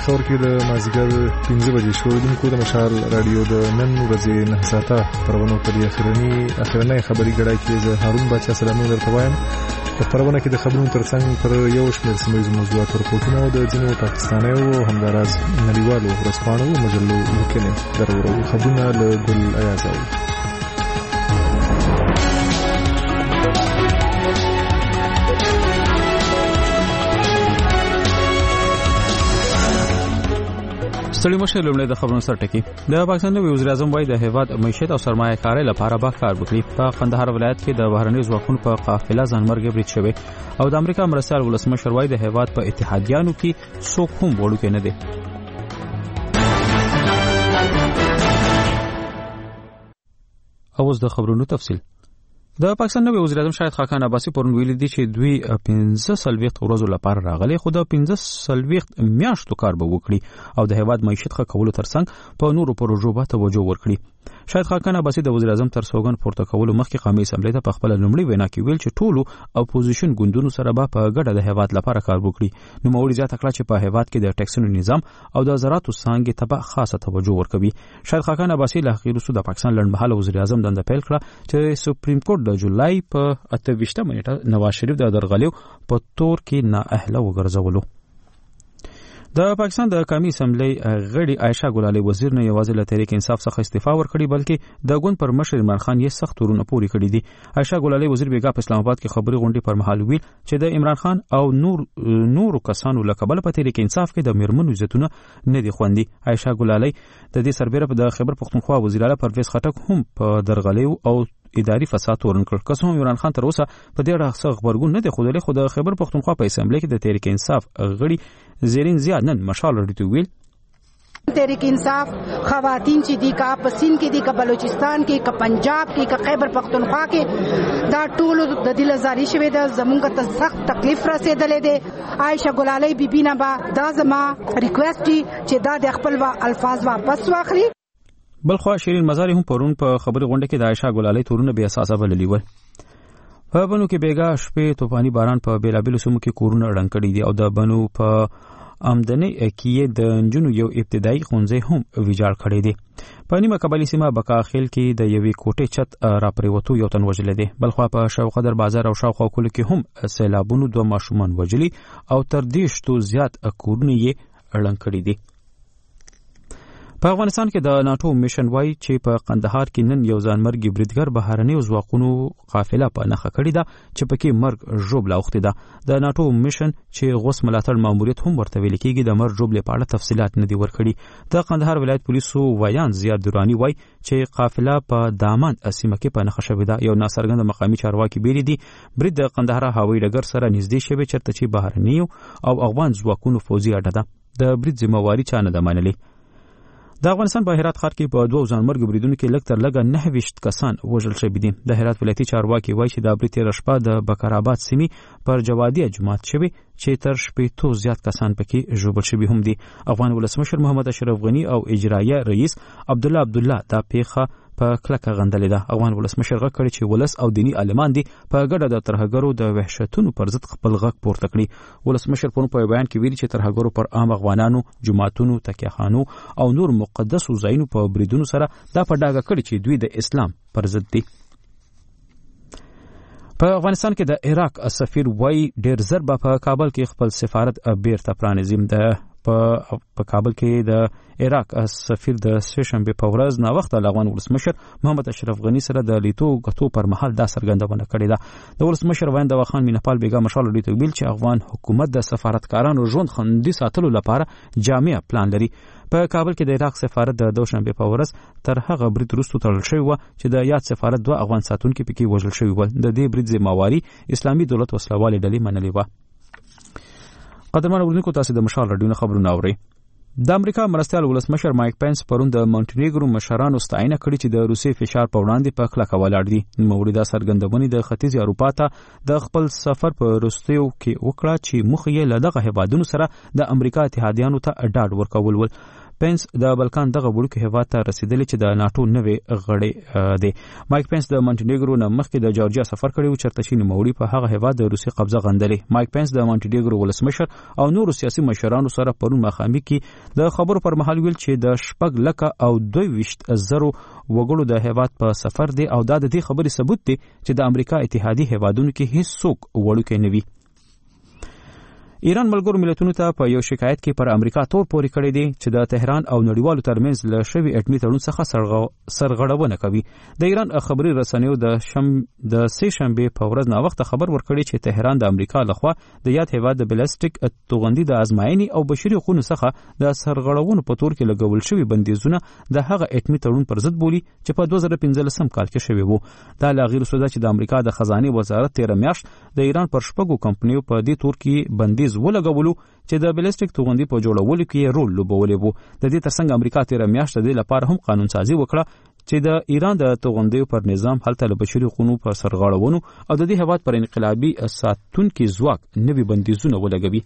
پېښور کې د مازدیګر 5 بجې شوړونکو د مشال رادیو د نن ورځې 9 ساعته پرونو په اخرنۍ خبري ګړای کې زه هارون بچا سلامونه درته وایم. په خبرونه کې د خبرونو ترڅنګ پر یو شمېر سیمه موضوعات ورپورټونه او د ځینو پاکستانیو او همداراز نړیوالو ورځپاڼو او مجلو لیکنې درورو. خبرونه له ګل ایازاوي. ستړي مشه لومړی د خبرونو سر ټکی. د پاکستان نوی وزیر اعظم وایي د هیواد معیشت او سرمایه کارۍ لپاره به کار وکړي. په قندهار ولایت کې د بهرنیو ځواکونو په قافله ځانمرګي برید شوی او د امریکا مرستیال ولسمشر وایي د هیواد په اتحادیانو کې څوک هم وړوکی نه دی. اوس د خبرونو تفصیل. د پاکستان نوی وزیر اعظم شاهد خاقان عباسي پرون ویلي دي چې دوی 15 ورځې لپاره راغلي خو د 15 میاشتو کار به وکړي او د هیواد معیشت ښه کولو ترڅنګ په نورو پروژو به توجه ورکړي. شاهد خاقان عباسي د وزیر اعظم تر سوګند پورته کولو مخکې قومي اسمبلی ته په خپل لومړي وینا کې ویل چې ټولو اپوزیشن ګوندونو سره به په ګډه د هیواد لپاره کار وکړي. نو موري زیاته کړه چې په هیواد کې د ټیکسونو نظام او د زراعتو څانګې ته به خاصه توجه ورکوي. شاهد خاقان عباسي له اخیرو د پاکستان لړمحاله وزیر اعظم دنده پیل کړه چې سپریم کورټ د جولای په 28 نیټه نواز شریف د درغلیو په تور کې نااهله وګرځولو. د پاکستان د قومي اسمبلی غړي عائشه ګلالي وزیر نه یوازې له تحریک انصاف څخه استعفا ورکړي بلکې د ګوند پر مشر عمران خان یې سخت تورونه پوري کړی دي. عائشه ګلالي وزیر بیګا په اسلام آباد کې خبري غونډې پر مهال ویل چې د عمران خان او نورو کسانو له کبله په تحریک انصاف کې د میرمنو عزتونه نه دي خوندي. عائشه ګلالي د دې سربېره په خیبر پختونخوا وزیر اعلی پرویز خټک هم په درغلیو او اداري فساد تورن کړ. قسم عمران خان تر اوسه په دې اړه څه خبرګون نه دی خوده خو د خیبر پختونخوا په اسمبلی کې د تحریک انصاف غړي زیرین زیاد نن مشال لري ویل تحریک انصاف خواتین چې دي کا په سین کې دي کا بلوچستان کې کا پنجاب کې کا خیبر پختونخوا کې دا ټول د دل زاری شوی د زمونږ ته سخت تکلیف رسیدلې ده. عائشه ګلالي بیبینا با دا زما ریکوست دي چې دا د خپل الفاظ واپس واخلي. بلخو شیرین مزاری هم پرون په خبري غونډه کې د عائشه ګلالي تورونه بیا اساسه بللی ول. په بنو کې بیګا شپې طوفاني باران په بیلابیلو سیمو کې کورونه ړنګ کړي دي او د بنو په آمدنی کې د نجونو یو ابتدایي ښوونځی هم ویجاړ کړی دی. په نیمه قبایلي سیمه بکاخیل کې د یوې کوټې چت راپریوتو یو تن وژلی دی. بلخوا په شوقدر بازار او شاوخوا کلو کې هم سیلابونو 2 ماشومان وژلي او تر 10 زیات کورونه یې ړنګ کړي دي. په افغانستان کې د ناتو میشن وای چې په قندهار کې نن یو ځانمرګي بریدګر بهرنیو ځواکونو قافله په نخښه کړې ده چې پکې مرګ ژوبله اوښتې ده. د ناتو میشن چې غوث ملاتړ ماموریت هم ورته ویل کېږي د مرګ ژوبلې په اړه تفصیلات نه دي ورکړي. د قندهار ولایت پولیسو ویان زیاد درانی وای چې قافله په دامان سیمه کې په نخښه شوې ده. یو ناڅرګند مقامي چارواکي بیري دي برید د قندهار هوایي ډګر سره نږدې شوی چرته چې بهرنیو او افغان ځواکونو فوجي اډه ده. د برید ذمہواری چا نه ده منلې. د افغانستان په هرات ښار کې په 2 ځانمرګ بریدونو کې لږ تر لږه 29 کسان وژل شوي دي. د هرات ولایتي چارواکي وایي چې د برید تېره شپه د بکرآباد سیمې پر جوادیه جومات شوی چې تر 80 زیات کسان پکې ژوبل شوي هم دي. افغان ولسمشر محمد اشرف غنی او اجرایه رئیس عبدالله دا پیښه په کلکه غندلې ده. افغان ولسمشر غږ کړی چې ولس او دینی عالمان دي په ګډه د ترهګرو د وحشتونو پر ضد خپل غږ پورته کړي. ولسمشر په بیان کې ویلي چې ترهګرو پر عام افغانانو جماعتونو تکیهخانو او نور مقدسو ځایونو په بریدونو سره دا په ډاګه کړي چې دوی د اسلام پر ضد دي. په افغانستان کې د عراق سفیر وای ډیر زر په کابل کې خپل سفارت بیرته پرانیزي. په کابل کې د عراق سفیر د سشنبه په ورځ نا وخت افغان ولسمشر محمد اشرف غنی سره د لیدو غوښتو پر مهال دا څرګندونه کړې ده. د ولسمشر وایند واخان مینپال بیګا مشال لري ویل چې افغان حکومت د سفارتکارانو ژوند خوندي ساتلو لپاره جامع پلان لري. په کابل کې د عراق سفارت د دوشنبه په ورځ تر هغه برید وروسته تړل شوی و چې د یاد سفارت 2 افغان ساتونکو پکې وژل شوی و. د دې برید ذمہواری اسلامي دولت وسلوالې ډلې منلې و. قدرمن اوریدونکو تاسو د مشال رادیو خبرونه اورئ. د امریکا مرستیال ولسمشر مایک پنس پرون د مونټینیګرو مشرانو ستاینه کړې چې د روسي فشار په وړاندې په کلکه ولاړ دي. موردا سرګندونې د ختیځ اروپا ته د خپل سفر په وروستیو کې وکړه چې مخ یې له دغه هیوادونو سره د امریکا اتحادیانو ته ډاډ ورکول ول. پینس د بلکان دغه وړوکی هیواد ته رسیدلی چې د ناتو نوې غړی دی. مایک پینس د مونټینیګرو نه مخکې د جورجیا سفر کړی و چېرته چې نوموړي په هغه هیواد د روسي قبضه غندلې. مایک پینس د مونټینیګرو ولسمشر او نورو سیاسي مشرانو سره پرون ماښامي کې د خبرو پر مهال ویل چې د 6,22,000 وګړو د هیواد په سفر دی او دا د دې خبرې ثبوت دی چې د امریکا اتحادي هیوادونو کې هیڅوک وړوکی نه وي. ایران ملګرو ملتونو ته په یو شکایت کې پر امریکا تور پورې کړی دی چې د تهران او نړیوالو ترمنځ له شوي اټمي تړون څخه سرغړونه کوي. د ایران خبري رسنیو د سه شنبه په ورځ ناوخته خبر ورکړی چې تهران د امریکا لخوا د یاد هیواد د بلاسټیک توغندي د ازمایښتي او بشري حقوقو څخه د سرغړونو په تور کې لګول شوي بندیزونه د هغه اټمي تړون پر ضد بولي چې په 2015 کال کې شوی وو. دا لا غیر سودا چې د امریکا د خزانه وزارت 13 میاشت د ایران پر شپږو کمپنیو په دې تور کې بندیز ولګولو چې د بلاسټیک توغندي په جوړولو کې رول لوبولی وو. د دې ترڅنګ امریکا 13 میاشت د لپاره هم قانون سازي وکړه چې د ایران د توغندیو پر نظام هلته له بشري حقوقو پر سرغړونو او د دې هیواد پر انقلابي ساتونکي ځواک نوي بندیزونه ولګوي.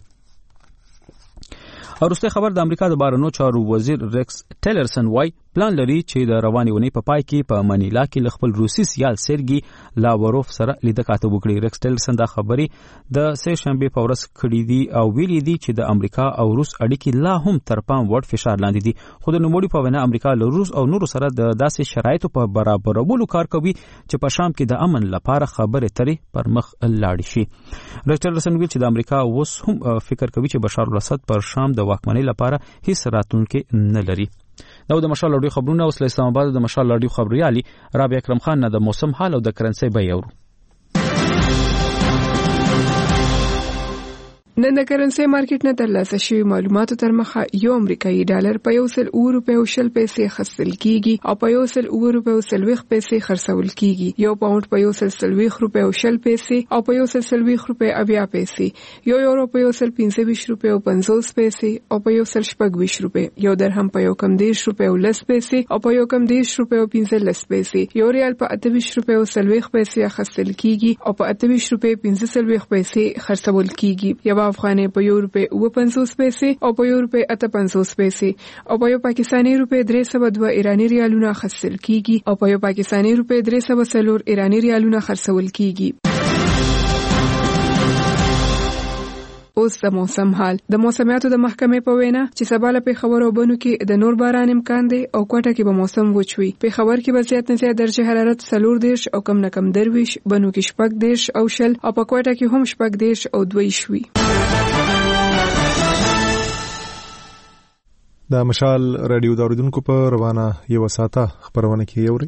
وروسته خبر د امریکا د بهرنیو چارو وزیر ریکس ټیلرسن وای پلان لري چې د روانې ونې په پای کې په منیلا کې له خپل روسي سیال سرګي لاوروف سره لیده کاته وکړي. ریکس ټیلرسن دا خبرې د سه شنبه په ورځ کړې دي او ویلي دي چې د امریکا او روس اړیکې لا هم تر پام وړ فشار لاندې دي. خو د نوموړي په وینا امریکا له روس او نورو سره د داسې شرایطو په برابرولو کار کوي چې په شام کې د امن لپاره خبرې ترې پر مخ لاړ شي. ریکس ټیلرسن ویل چې د امریکا اوس هم فکر کوي چې بشار الاسد پر شام د واکمنۍ لپاره هیڅ راتلونکی نه لري. دا د مشال لړۍ خبرونه اوس له اسلام آباد د مشال لړۍ خبريالي رابعه اکرم خان نه د موسم حال او د کرنسي بیه اورو. نن د کرنسي مارکیټ نه ترلاسه شوی معلوماتو تر مخه یو امریکایي ډالر په 1.0 پیسې خرڅل کیږي او په 1.0 پیسې خرڅول کیږي. یو پاوند په 1.0 پیسې او په 1.0 پیسې، یو یورو په 1.25 پیسې او په 1.26 یو درهم په 1.10 پیسې او په 1.10 پیسې، یو ریال په 28 پیسې خرڅل کیږي او په 28 پیسې خرڅول کیږي. یو افغاني په €1.50 پیسې او په €1.58 پیسې او په پاکستاني روپے 302 ایرانی ریالونه خرڅل کیږي او په پاکستاني روپے 304 ایرانی ریالونه خرڅول کیږي. اوس د موسم حال. د موسمیاتو د محکمې په وینا چې سبا له پیښور او بنو کې د نور باران امکان دی او کوټه کې به موسم وچوي. پیښور کې به زیات نه زیات درجه حرارت 40 او کم نه کم 30، بنو کې 40 او 0 او په کوټه کې هم 40 او 2 وي. د مشال رادیو د اوریدونکو په روانه یو ساعته خبرونه کې یوري.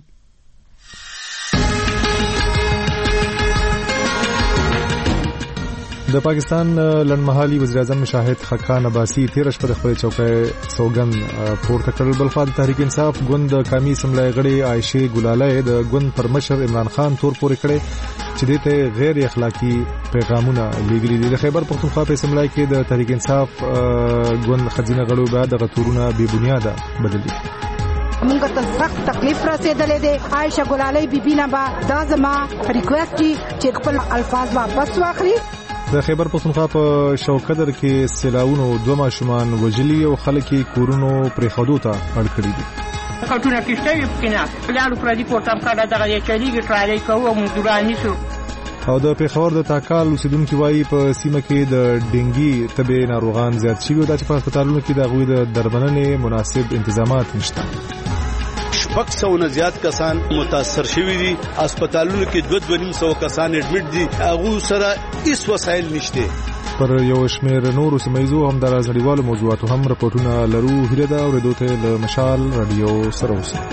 د پاکستان لنډمهالي وزیر اعظم شاهد خاقان عباسي 13 پر خپل چوکۍ سوګن پورته کړل. بل خوا د تحریک انصاف ګوند قومي اسمبلی غړي عائشه ګلاله د ګوند پر مشر عمران خان تور پورې کړي چې دته غیر اخلاقی پیغامونه لیږلي دي. د خیبر پختونخوا په اسمبلی کې د تحریک انصاف ګوند خزینه غړو بعد د غتورونه بے بنیاده بدلي. موږ ته سخت تکلیف رسیدلې ده. عائشه ګلاله بیبینا با دا زما ریکوست چې خپل الفاظ واپس واخلي. د خیبر پختونخوا په شوکدر کې سیلاونو 2 ماشومان وجلی او خلک کورونو پرې خودو ته اړ کړی دي. خاطونه کېشته وي پکې پلانو پردي پورتام کړه دغه چلیږي ټرالي کوو او مزدورانی شو. او د پیښور د تاکال اوسیدونکو وایي په سیمه کې د ډنګي تبې ناروغان زیات شوي او د هسپتالونو کې د غوي د درملنې مناسب انتظامات نشته. 600 نه زیات کسان متاثر شوي دي. هسپتالونو کې 200 کسان اډمیټ دي. هغه سره هیڅ وسایل نشته. پر یو شمېر نورو سیمایزو هم د راځړیوالو موضوعاتو هم راپورټونه لرو. هیله ده اوریدو ته له مشال رادیو سره اوسئ.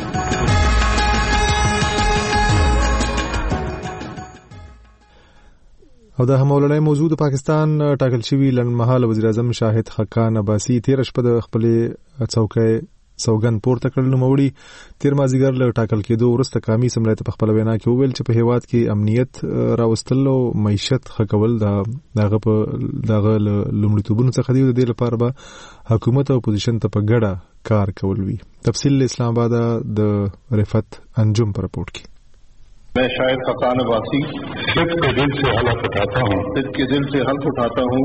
او د همولنۍ موضوع د پاکستان ټاکل شوی لنډمهاله وزیر اعظم شاهد خاقان عباسي 13 په خپل چوکۍ سوګن پورته کړل. نوموړي تیر مازیګر له ټاکل کېدو وروسته قومي اسمبلی ته په خپل وینا کې وویل چې په هیواد کې امنیت راوستل او معیشت ښه کول دغه لومړیتوبونو څخه دی. د دې لپاره به حکومت او اپوزیشن ته په ګډه کار کول وي. تفصیل اسلام آباد د رفت انجم پر رپورټ کې. मैं शायद खकान अब्बासी सिर्फ के दिल से हलफ उठाता हूँ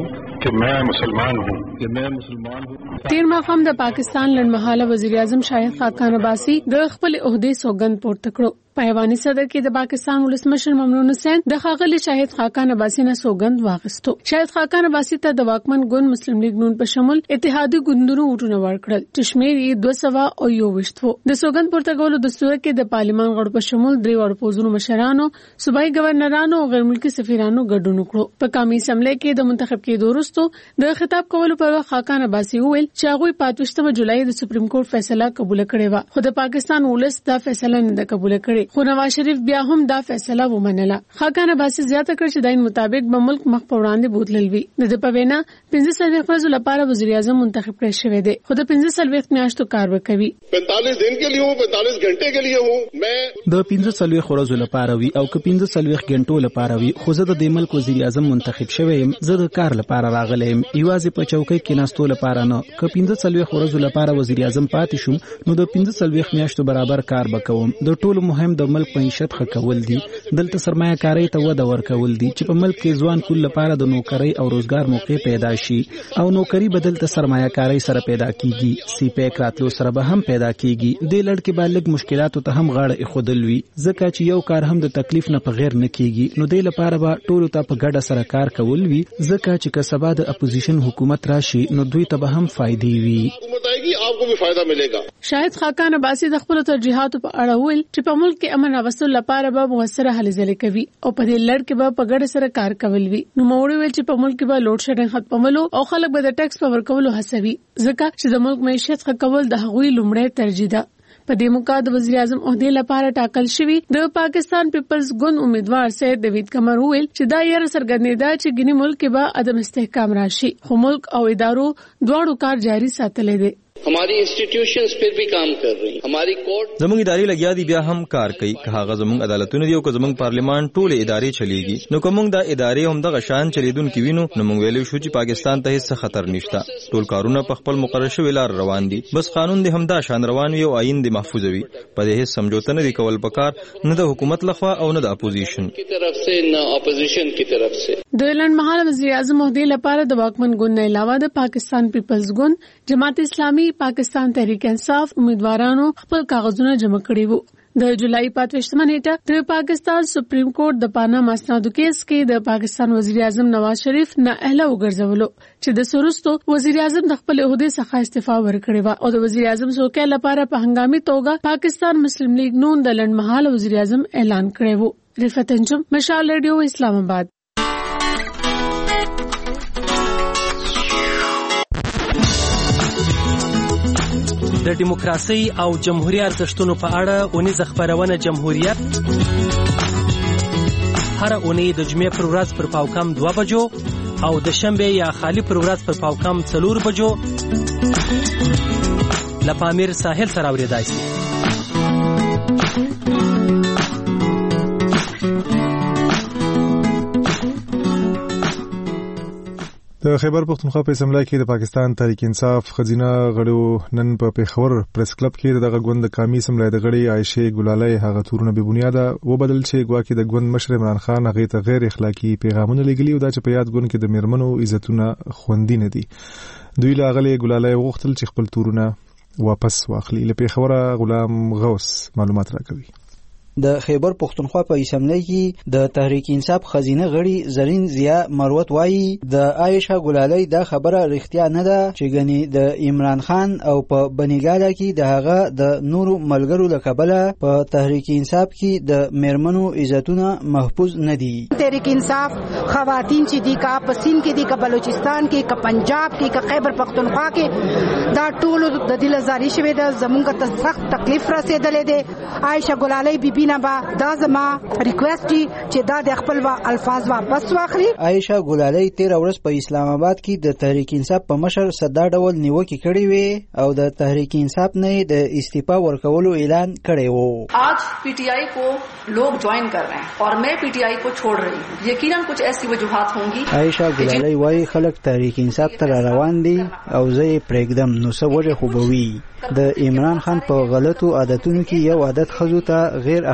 कि मैं मुसलमान हूँ। تیر ماښام د پاکستان لنډمهاله وزیر اعظم شاهد خاقان عباسي د خپل عہدې سوګند پورته کړو. په ایواني صدر کې د پاکستان ولسمشر ممنون حسین د ښاغلي شاهد خاقان عباسي نه سوګند واغستو. شاهد خاقان عباسي ته د واکمن ګوند مسلم لیگ نون په شمول اتحادي ګوندونو وټونه ورکړل چې شمېر یې 221 وو. د سوګند پورته کولو دستور کې د پارلیمان غړو په شمول 3 وړ پوزونو مشرانو، صوبایي گورنرانو او غیر ملکي سفیرانو ګډون وکړو. په قومي اسمبلی کې د منتخب کېدو وروسته د خطاب کولو پر وخت خاقان عباسي وویل چې هغه 25 جولای د سپریم کورټ فیصله قبول کړې و، خو د پاکستان ولس دا فیصله نه قبول کړې. خو نواز شریف بیا هم دا فیصله ومنله. خاقان عباسي زیاته کړ چې داین مطابق به ملک مخ په وړاندې بوتلل وي. د پوینا 15 ورځې لپاره وزیر اعظم منتخب کړی شوی دی، خو د 15 میاشتو کار وکوي. 45 दिन के लिए हूं, 45 घंटे के लिए हूं. मैं د 15 ورځې لپاره وي او که 15 غنټو لپاره وي، خو زه د ملک وزیر اعظم منتخب شوی یم. زه د کار لپاره راغلی یم، یوازې په چوکۍ کې ناستو لپاره نه. که 15 ورځې لپاره وزیر اعظم پاتې شوم نو د 15 میاشتو برابر کار وکوم. د ټولو مهم د ملک معیشت ښه کول دي. دلته سرمایه کاری ته وده ورکول دي چې په ملک کې ځوان کول لپاره د نوکری او روزګار موقع پیدا شي، او نوکری بدل ته سرمایه کاری سره پیدا کیږي. سی پیک راتلو سره به هم پیدا کیږي. د لړ کې بالغ مشکلاتو ته هم غاړه ایښودل وي، ځکه چې یو کار هم د تکلیف نه په غیر نه کیږي. نو د لپاره به ټولو ته په ګډه سره کار کول وي، ځکه چې که سبا د اپوزیشن حکومت راشي نو دوی ته به هم فائدې وي. شاهد خاقان عباسي د خپل ترجیحاتو په اړه ویل چې په ملک کې امن راوستلو لپاره به موثره هلې ځلې کوي او په دې لړ کې به په ګډه سره کار کول وي. نو موړي ویل چې په ملک کې به لوډ شیډینګ ختمولو او خلک به د ټیکس په ورکولو هڅوي، ځکه چې د ملک معیشت ښه کول د هغوی لومړی ترجیح ده. په دې موقع د وزیر اعظم عہدې لپاره ټاکل شوی د پاکستان پیپلز ګوند امیدوار سید دیوید قمر ویل چې دا یې څرګندېده چې ګینی ملک کې به عدم استحکام راشي، خو ملک او ادارو دواړو کار جاری ساتلی دی. हमारी इंस्टीट्यूशंस फिर भी काम कर रही, हमारी कोर्ट زموږ ادارې لګیا دي بیا هم کار کوي. که هغه زموږ عدالتونه دي او که زموږ پارلیمان ټول ادارې چلیږي، نو کوم دا ادارې هم دغه شان چلیدونکي وینو نو موږ ویلو شو چې پاکستان ته هیڅ خطر نشته. ټول کارونه په خپل مقرر شوی لار روان دي، بس قانون دې هم دا شان روان وي او آئین دې محفوظ وي. په دې هیڅ سمجوته نه دی کول پکار، نه د حکومت لخوا او نه د اپوزیشن کی طرف سے، نه اپوزیشن کی طرف سے. د لنډمهاله وزیر اعظم عہدې لپاره د واکمن ګوند نه علاوه د پاکستان پیپلز ګوند، جماعت اسلامي، پاکستان تحریک انصاف امیدوارانو خپل کاغذونه جمع کړي وو. د جولای 25 نیټه د پاکستان سپریم کورټ د پاناما اسنادو کیس کې د پاکستان وزیر اعظم نواز شریف نه اهله وګرځولو چې د سروستو وزیر اعظم د خپل عہدې څخه استعفا ورکړې و او د وزیر اعظم څوکۍ لپاره په هنګامي توګه پاکستان مسلم لیگ نون د لنډمهاله وزیر اعظم اعلان کړی وو. رفعت انجم، مشال ریډیو، اسلام آباد. د دیموکراسي او جمهوریت ارزښتونو په اړه اونیزه خبرونه جمهوریت هر اونۍ د جمعې پر ورځ پر پاوکم 2 بجو او د شنبه یا خالی پر ورځ پر پاوکم 4 بجو لپامیر ساحل سره اوریدای شي. د خیبر پختونخوا په اسمبلی کې د پاکستان تحریک انصاف خزینه غړو نن په پیښور پریس کلب کې دغه ګوند د قومي اسمبلی د غړي عائشه ګلالۍ هغه تورونه به بنیاده وبدل چې ګواکې د ګوند مشر عمران خان هغه ته غیر اخلاقی پیغامونه لګلي او دا چې په یاد ګوند کې د میرمنو عزتونه خوندي نه دي. دوی لاغلي ګلالۍ وغوښتل چې خپل تورونه واپس واخلي. له پیښور غلام غوث معلومات راکوي. د خیبر پختونخوا په اسمبلی کې د تحریک انصاف خزینه غړي زرین ضیا مروت وایي د عائشه ګلالۍ دا خبره رښتیا نه ده چې غني د عمران خان او په بنیګاله کې د هغه د نورو ملګرو لقبله په تحریک انصاف کې د میرمنو عزتونه محفوظ نه دي. تحریک انصاف خواتین چې دي کا پسین کې دي کا بلوچستان کې کا پنجاب کې کا خیبر پختونخوا کې دا ټول د دل زاری شوی د زمونږ ته سخت تکلیف رسیدلې ده. عائشه ګلالۍ بی نه با دا زما ریکوست دی چې دا د خپل الفاظ واپس واخلي. عائشه ګلالۍ 13 ورځ په اسلام آباد کې د تحریک انصاف په مشر صدا ډول نیوکه کړې وې او د تحریک انصاف نه د استعفا ورکولو اعلان کړی وو. आज पीटीआई को लोग ज्वाइन कर रहे हैं और मैं पीटीआई को छोड़ रही हूं. यकीनन कुछ ऐसी वजूहात होंगी. عائشه ګلالۍ وايي خلک تحریک انصاف ته روان دي او زه یې پرېږدم نو څه وجه خو به وي. د عمران خان په غلطو عادتونو کې یو عادت خزو ته غیر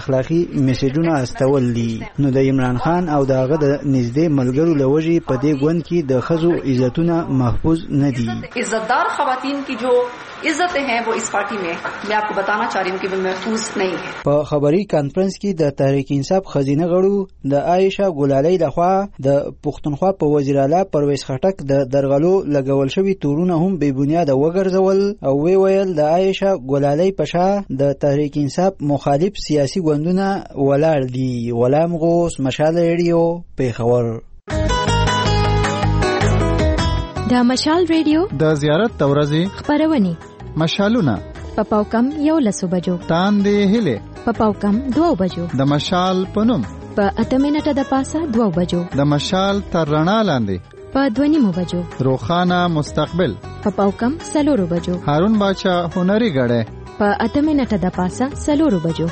اخلاقی میسجونه استول دي. نو د عمران خان او دغه د نږدې ملګرو لوجي په دې ګوند کې د خزو عزتونه محفوظ نه دي. عزتدار خواتین کی جو عزتیں ہیں وہ اس پارٹی میں میں آپ کو بتانا چاہ رہی ہوں کہ وہ محفوظ نہیں ہے. په خبري کانفرنس کې د تحریک انصاف خزینه غړو د عائشه ګلالۍ لخوا د پښتونخوا په وزیر اعلی پرویز خټک د درغلو لګول شوی تورونه هم بې بنیاده وګرځول او ویل د عائشه ګلالۍ په شا د تحریک انصاف مخالف سیاسي ګوندونه ولاړ دي. غلام غوث، مشال ریډیو، پیښور. د مشال ریډیو د زیارت تورزی خبرونه مشالونه په پاوکم 11 بجو تاندې هله په پاوکم 2 بجو د مشال پنوم په 8 منټه د پاسه 2 بجو د مشال تر رڼا لاندې په 2 بجو روخانه مستقبل په پاوکم 4 بجو هارون باچا هنري غړې په 8 منټه د پاسه 4 بجو.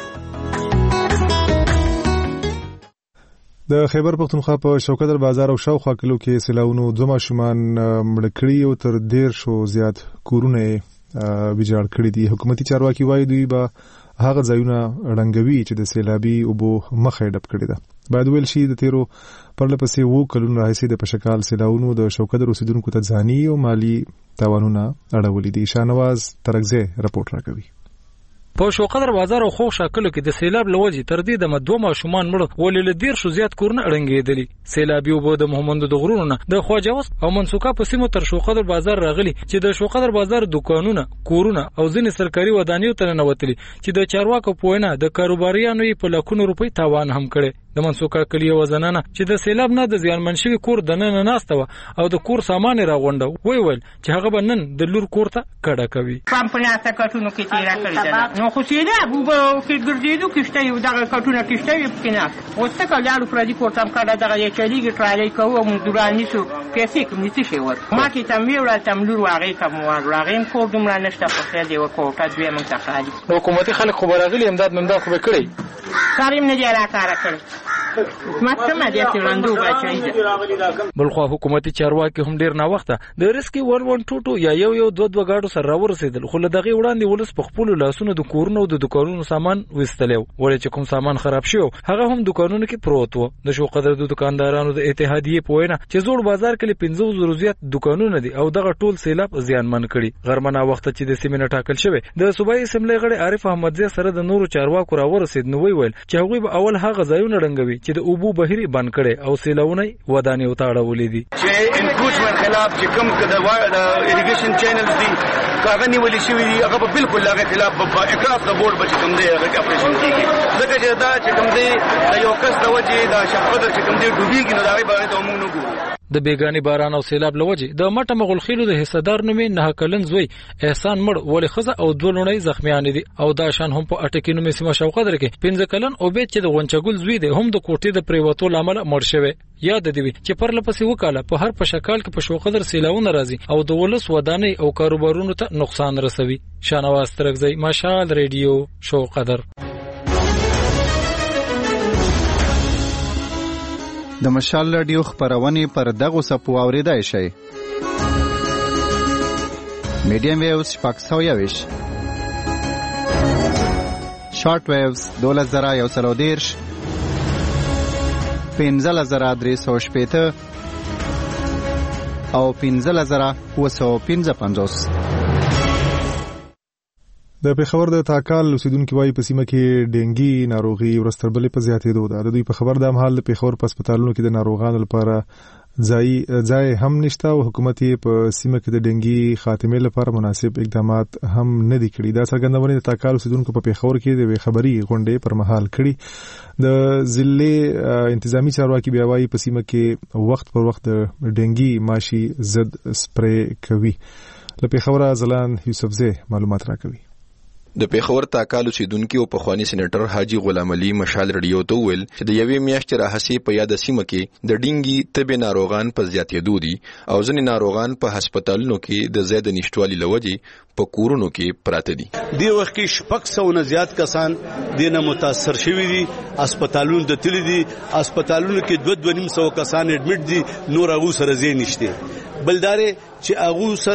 د خیبر پختونخوا په شوکدر بازار او شاوخوا کلو کې سیلاونو 2 ماشومان مړ کړي او تر 150 زیات کورونه ویجاړ کړي دي. حکومتي چارواکي وایي دوی به هغه ځایونه رنګوي چې د سیلابي اوبو مخه ډب کړي ده. باید ویل شي د تیرو پرلپسې 2 کلونو راهیسې د پشکال سیلاونو د شوکدر اوسیدونکو ته ځاني او مالی تاوانونه اړولي دي. شاهنواز ترکزی رپورټ راکوي. په شوقدر بازار او خوښ شکلو کې د سیلاب لوجي تر دې د 2 ماشومان مړ ولې ل 150 زیات کورونه اړنګېدلي. سیلابي وبو د محمد د غرونو د خواجوس او منسوکا په سیمو تر شوقدر بازار راغلي چې د شوقدر بازار دکانونه، کورونه او ځینې سرکاري ودانیو ته ننوتلي چې د چارواکو پوینه د کاروباریانو په لکونو روپۍ تاوان هم کړي. د منسوکا کلیه وزنانه چې د سیلاب نه د زیان منشي کور د نن ناستو او د کور سامان راغونډه ویل چې هغه بنن د لور کور ته کډه کوي. پمپناته کټونو کې تیرا کړی نو خو سیلاب وبو کې ګرځېدو کېشته یو دغه کټونه کېشته یو پکنا اوسه کلاړو پردي کورتم کډه دغه چلیږي ټرالي کوو مزدوران نشو پیسې کوم نشي شي ور ما کې تم ویل تم لور واغې کوم واغې کور دومره نشته په خیر دی وکوټه دوی من ته خالي حکومتي خلک خو راغلي امداد خو به کړی کاریم نه دی راکاره کړی ماته دې ترندو بچی بلخو حکومتي چارواکي هم ډیر نه وخته د ریسکی 112 یا یو 2 غاډو سره راورسېدل خو له دغه وړاندې ولس په خپل لاسونو د کورونو او د دکانونو سامان وستلو ولې چې کوم سامان خراب شو هغه هم دکانونو کې پروت و. د شو قدر د دکاندارانو د اتحادیه په وینا چې زوړ بازار کې 500 زیات دکانونه دي او دغه ټول سیلاب زیانمن کړي. غرمنه وخت چې د سیمینه ټاکل شوی د صوبایي اسمبلی غړي عارف احمدزی سره د نورو چارواکو راورسېد نو ویل چې هغه به اول هغه ځایونه رنګوي چې د اوبو بهري بند کړي او سیلاونه ودانې او تاړولې دي چې انکروچمنت خلاف چې کوم د اریګیشن چینلز دي کاغه نیولې شوی دي هغه بالکل هغه خلاف په اقراف د بورډ بچ کوم دی هغه اپریشن کیږي ځکه چې دا چې کوم دی د یو کس د وجې د شخص چې کوم دی ډوبېږي نو دا به باندې ته موږ نه ګورو. د بیگانی باران او سیلاب لوجه د مټه مغلخیلو د حصدار نومې 9 کلن زوی احسان مړ ولې خزه او 2 لونې زخمیان دي او دا شان هم په اټکی نومې سیمه شوقدر کې 15 کلن او به چې د غونچګل زوی دی هم د کوټې د پریوتو لامل مړ شوی. یاد دی چې پر لپسې وکاله په هر پشکال کې په شوقدر سیلاونه راځي او د ولس ودانې او کاروبارونو ته نقصان رسوي. شانواز ترکزی مشال ریډیو شوقدر. د مشال رادیو خبرونه پر دغه سپو اوریدای شي. میډیم ویوز پاکستاویش شارټ ویوز 2130 15350 او 15955. د پیښور د تاکال اوسیدونکو وايي په سیمه کې ډینګي ناروغي ورستربلې په زیاتېدو ده. د دوی په خبر د مهال د پیښور په هسپتالونو کې د ناروغانو لپاره ځای هم نشته او حکومت په سیمه کې د ډینګي خاتمه لپاره مناسب اقدامات هم نه دي کړی. دا څرګندونه د تاکال اوسیدونکو په پیښور کې د خبري غونډې پر مهال کړي. د ضلع انتظامی چارواکي بیا وايي په سیمه کې وخت پر وخت د ډینګي ماشي ضد سپری کوي. له پیښور زلان یوسفزی معلومات راکوي. د پیښور تاکال اوسیدونکو په خواني سېنیټر حاجی غلام علي مشال ریډیو ته ویل چې د یوې میاشتې راهسي په یاد سیمه کې د ډینګي طبي ناروغان په زیاتېدو دي او ځینې ناروغان په هسپتالونو کې د زیات نشټوالي لوجې په کورونو کې پراته دي. دی وخت کې شپږ سو نه زیات کسان دینه متاثر شوي دي، هسپتالونو ته تللي دي، هسپتالونو کې 2.5 کسان اډمټ دي، نور هغه سره ځای نشته. بلدارې چې هغه سره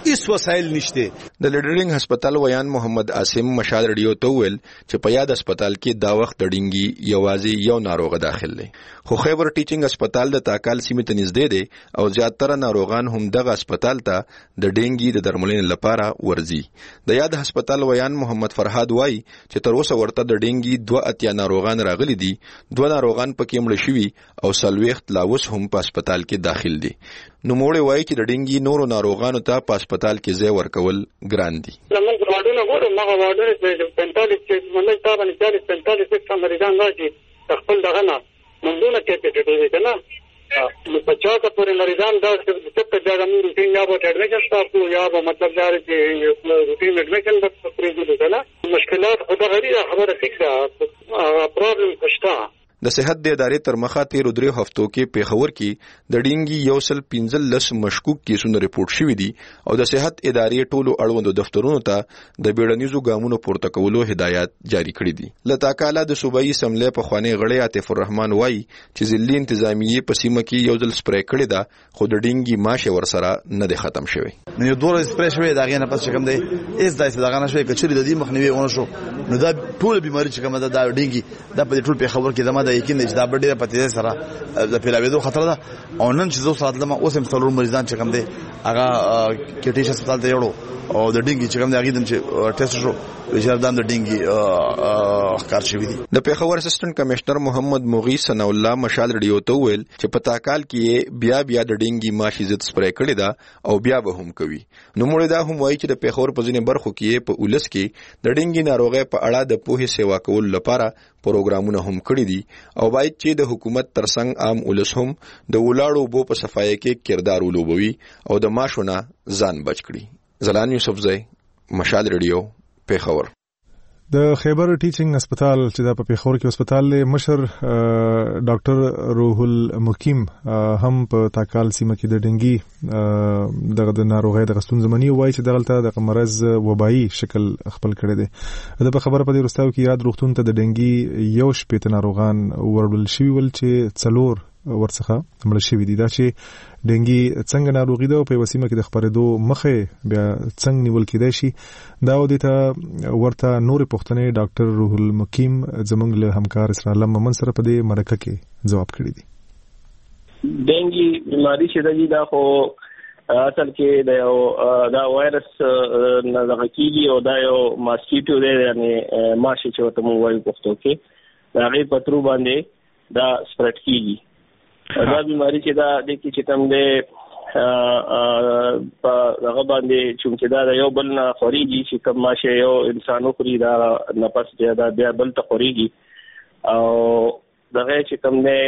هیڅ وسایل نشته. د لیډرینګ هسپتال ویان محمد عاصم مشال رادیو ته ویل چې په یاد هسپتال کې دا وخت د ډینګي یوازې یو ناروغ داخل دی، خو خیبر ټیچینګ هسپتال د تاکال سیمې ته نږدې دی او زیاتره ناروغان هم دغه هسپتال ته د ډینګي د درملنې لپاره ورځي. د یاد هسپتال ویان محمد فرهاد وایي چې تر اوسه ورته د ډینګي 2 ناروغان راغلي دي، 2 ناروغان پکې مړه شوي او 40 لا اوس هم په هسپتال کې داخل دي. نو موږ وایي چې د ډینګي نورو ناروغانو ته په هسپتال کې ځای ورکول ګران دي. زموږ واډونه ګورو، هغه واډونه چې 45 چې موږ ته باندې 40 مریضان راځي خپل دغه نه موږ کې پټې دي کنه. نو په چا ته پورې مریضان دا چې څه ځای موږ روټین یا به اډمیشن تاسو یا به مطلب دا چې روټین اډمیشن د پرېږدو کنه. مشکلات خو دا غریه خبره فکره پرابلم پښتا. د صحت د ادارې تر مخه 13 هفتو کې پیښور کې د ډینګي 115 مشکوک کیسونه ریپورت شوي دي او د صحت ادارې ټولو اړوندو دفترونو ته د بیړنیزو ګامونو پورته کولو هدایت جاری کړي دي. لتاکاله د صوبایي اسمبلی په خوانی غړی عاطف الرحمن وایي چې ځلې انتظامیه په سیمه کې یو ځل سپری کړي ده خو د ډینګي ماشه ورسره نه دی ختم شوی. نو یو دوه سپری شوی دا غینه پس کوم دی اس دایته دا غنه شوی کچوري د دې مخنیوي ونه شو. نو دا ټول بیماری چې کوم دا ډینګي دا په ټول پیښور کې دمه یقین چې دا ډېر پته سره د پیلاویدو خطر ده او نن چې زو سات لمه اوس هم څلور مریضان چې کوم دي هغه کېټیش هسپتال ته یوړو او د ډینګي چې کوم دي هغه دم چې ټیسټ شو وشاردان د ډینګي کار شوی دي. د پیښور اسسټنټ کمشنر محمد مغی ثنا الله مشال رادیو ته ویل چې په تاکال کې بیا د ډینګي ماشي ضد سپری کړی دا او بیا به هم کوي. نو موږ دا هم وایي چې د پیښور په ځینې برخو کې په اولس کې د ډینګي ناروغي په اړه د پوهې سیوا کول لپاره پروګرامونه هم کړی دي او باید چې د حکومت ترڅنګ عام اولس هم د ولاړو بو په صفایي کې کردار ولوبوي او د ماشونه ځان بچ کړي. زلان یوسفزئی، مشال رادیو، پیښور. د خیبر ټیچینګ هسپتال چې د پیښور کې هسپتال له مشر ډاکټر روح المقیم هم په تاکال سیمه کې د ډینګي د ناروغۍ د غستون زمانی وایي چې دغلته د مرز وبایي شکل خپل کړی دی. د خبره په دې رستاو کې یاد روغتون ته د ډینګي یو شپېته ناروغان ورول شوي ول چې څلور ورڅخه مړه شوي دي. دا چې ډینګي څنګه ناروغي ده او په وسیمه کې د خبرېدو مخه بیا څنګه نیول کېدای شي دا و دې ته ورته نور پښتنې ډاکټر روح المقیم زمونږ له همکار اسرا علم مومن سره په دې مرکه کې جواب کړی دي. ډینګي بیماری چې دا خو اصل کې دا وایرس نه دغه کیږي او دا یو ماسکیټو دی یعنی ماشي چې ورته موږ وایو پښتو کې دا غي پترو باندې دا سپریډ کیږي. دا بیماری چې دا د کې چې کوم دی په هغه باندې چې دا یو بل نه خوريږي چې کوم ماشه یو انسانو خوري دا نفس دا بیا بل ته خوريږي او دغه چې کوم دی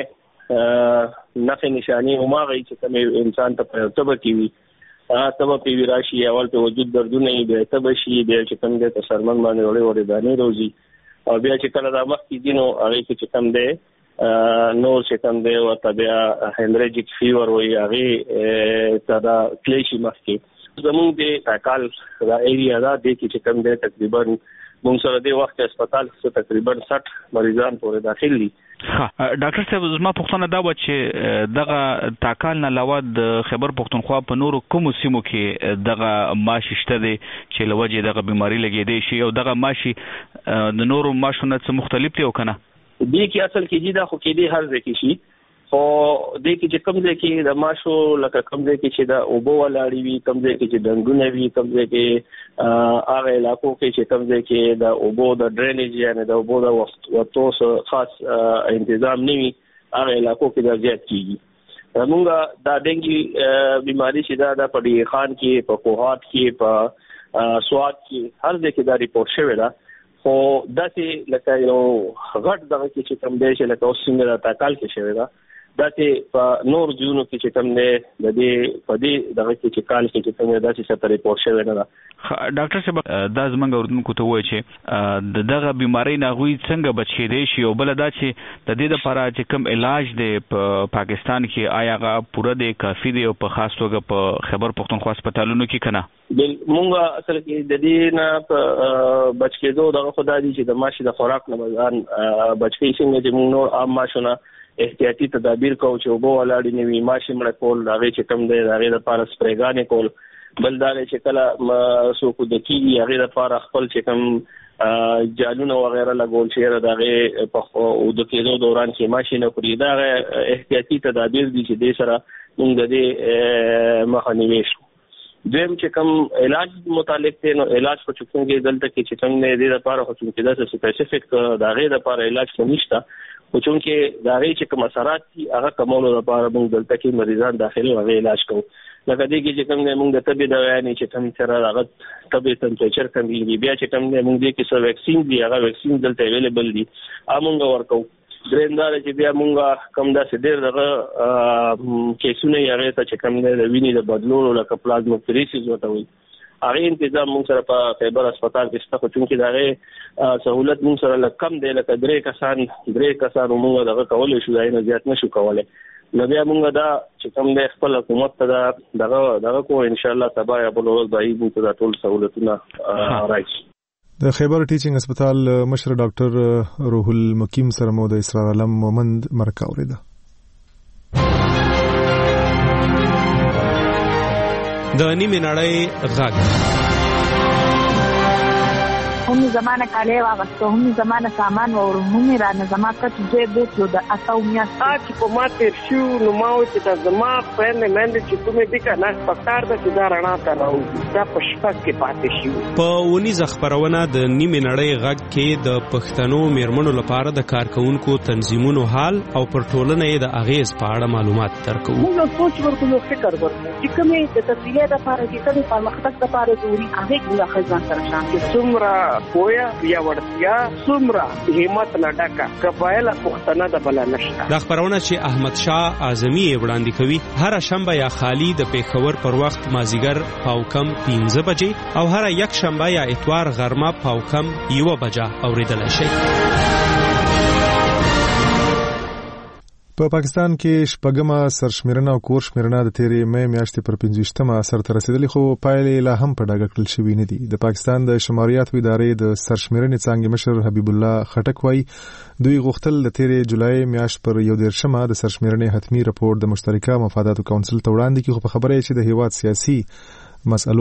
نښې نشانی او ماغي چې کوم انسان ته په تبه کیوي تبه پیوي راشي اول په وجود دردونه یې به تبه شي بیا چې کوم دی ته سرمن باندې وړي دانې روزي او بیا چې کله دا مخ کې دینو هغه چې کوم دی نور چې کوم دی او بیا هیمریجیک فیور وي هغه ته دا کلیشي مخکې زموږ د تاکال دا ایریا دا د کې چې کوم دی تقریبا موږ سره د وخت هسپتال څخه تقریبا 60 مریضان پورې داخل دي. ډاکټر صاحب زما پوښتنه دا و چې دغه تاکال نه علاوه د خیبر پښتونخوا په نورو کومو سیمو کې دغه ماشي شته دي چې لوجه دغه بیماری لګیدې شي او دغه ماشي د نورو ماشونو څخه مختلف دي او کنه دې کې اصل کې دا خو کې دې هر ځای کې شي خو دې کې چې کوم ځای کې د ماشو لکه کوم ځای کې چې دا اوبو ولاړی وي کوم ځای کې چې ډنګونه وي کوم ځای کې هغه علاقو کې چې کوم ځای کې د اوبو د ډرینیج یعنی د اوبو د وټو خاص تنظیم نه وي هغه علاقو کې دا زیات کیږي. موږ دا ډنګي بیماری چې دا په ډی خان کې په کوهات کې په سواد کې هر ځای کې دا ریپورت شوی دا خو داسې لکه یو غټ دغه کې چې کوم دی چې لکه اوس څنګه د تاکال کې شوی دا داسې په نور ځایونو کې چې کوم دی د دې په دې دغه کې چې کال کې چې کوم داسې څه ریپورت شوی نه ده. ډاکټر صاحب دا زمونږ اردوونکو ته وایي چې دغه بیماری نه غوي څنګه بچ کېدای شي او بل دا چې د دې لپاره چې کوم علاج دی په پاکستان کې آیا هغه پوره دی کافي دی او په خاص توګه په خیبر پښتونخوا هسپتالونو کې کنه مونږ اصل کې د دې نه بچ کېدو دغه خدای دی چې د ماشي د خوراک نه ځان بچ کېږي چې موږ نور عام ماشونه احتیاطي تدابیر کوو چې وبو ولاړ نه وي ماشي مړ کول هغه چې کم دی هغه لپاره سپریګانې کول بل دا چې کله سوق د کیږي هغه لپاره خپل چې کوم جالونه وغیرہ لګول شي دغه په او د کېدو دوران کې ماشینه کړی دا احتیاطي تدابیر دي چې د سره موږ د دې مخنیوي شو. دویم چې کوم علاج متعلق دی نو علاج په چکم کې دلته کې چې څنګه دې لپاره خو چې دا سپیسیفیک دا غي لپاره علاج نشته خو چې دا غي چې کوم اثرات دي هغه کومولو لپاره موږ دلته کې مریضان داخلي هغه علاج کوو. لکه دې کې چې کوم موږ د طبي دوايانې چې کوم سره هغه طبي ټمپریچر کمیږي بیا چې کوم موږ دې کې څو ویکسین دي هغه ویکسین دلته اویلیبل دي موږ ورکو. درېندار چې بیا موږ کوم داسې ډېر دغه کیسونه یې هغه ته چې کوم د وینې د بدلولو لکه پلازموفریسیس وته وي هغه تنظیم موږ سره په خیبر هسپتال کې شته خو چې دا سہولت موږ سره کم دی لکه درې کسان موږ دغه کولای شو دا نه زیات نشو کولای. نو بیا موږ دا چې کوم د خپل حکومت ته دغه کو ان شاء الله تبا یا بل ورځ به موږ ته ټول سہولتونه راځي. د خیبر ټیچینګ هسپتال مشر ډاکټر روح المقیم سره مو د اسرار علم مومند مرکه اوریده. د نیمه نړۍ غږ هم زمانه کاله واغسته هم زمانه سامان ورو هم رانه زما کټ دې بوتلو د اتاو میاشت چې په ما تیر شو نو ما چې د زما فرند مند چې کومې دي کنه پکار د چې دا رڼا ته راو دا په شپږ کې پاتې شي. په ونی خبرونه د نیمه نړۍ غږ کې د پښتنو میرمنو لپاره د کارکونکو تنظیمونو حال او پر ټولنه د اغیز په اړه معلومات درکو. موږ سوچ ورکو فکر ورکو چې کومې د تفصیلات لپاره چې کومې پرمختګ لپاره ضروري هغه د خزان سره شان کې څومره پویا یا ورتیا څومره همت لډکا قبایل پښتنه د بل نشته. د خبرونه چې احمد شاه اعظمي وړاندې کوي هر شنبه یا خالی د پیښور پر وخت مازیګر پاو کم 15 بجې او هر یک شنبه یا اتوار غرمه پاو کم 1 بجه اوریدل شي. په پاکستان کې شپږمه سرشمیرنه او کور شمیرنه د تیرې مې میاشتې پر 25مه سرته رسیدلې خو پایلې لا هم په ډاګه کړل شوې نه دي. د پاکستان د شماریاتو ادارې د سرشمیرنې څانګې مشر حبیب الله خټک وایي دوی غوښتل د تیرې جولای میاشت پر 11مه د سرشمیرنې حتمی راپور د مشترکه مفاداتو کونسل ته وړاندې کړي خو په خبره چې د هیواد سیاسي مسئلو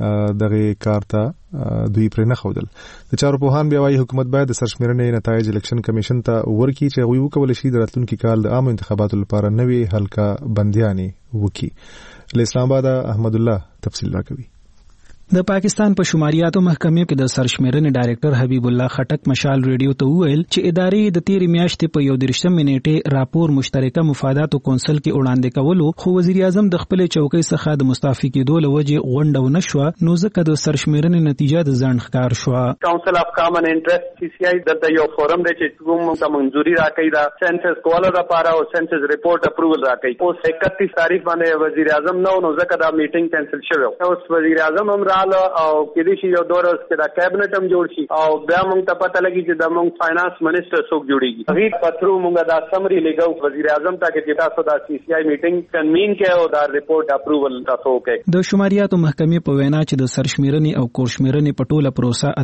دغه کار ته دوی پر نه خودل. د چارو پوهان بیا وايي حکومت باید د سرشمیرنې نتایج الیکشن کمیشن ته ورکړي چې هغوی وکولای شي د راتلونکي کال د عامو انتخاباتو لپاره نوې حلقه بندیانې وکړي. له اسلام آباد احمد الله تفصیل راکوي. د پاکستان په شماریاتو محکمې کې د سرشمیرنې ډایریکټر حبیب الله خټک مشال ریډیو ته وویل چې ادارې د تیرې میاشتې په 11 نیټه راپور مشترکه مفاداتو کونسل کې وړاندې کولو خو وزیر اعظم د خپل چوکۍ څخه د مستعفي کېدو لوجه غونډه ونشوه نو ځکه د سرشمیرنې نتیجه د ځنډ ښکار شو. کونسل اف کامن انټرست سی سی آی د یو فورم دی چې کوم ته منځوري راکړي دا سنسس کولو لپاره او سنسس ریپورت اپروول راکړي. اوس 31 تاریخ باندې وزیر اعظم نو ځکه دا میټینګ کینسل شوه. اوس وزیر اعظم هم او کېدې شي یو دورس کې دا کابینټ هم جوړ شي او بیا موږ ته پته لګي چې د موږ فاینانس منیسټر څوک جوړیږي. هغه پترو موږ دا سمري لګاو وزیر اعظم ته چې تاسو دا سی سی آی میټینګ کنوین کړي او دا ریپورت اپروول تاسو وکړي. د شماریاتو محکمې په وینا چې د سرشمیرنې او کورشمیرنې په ټوله پروسه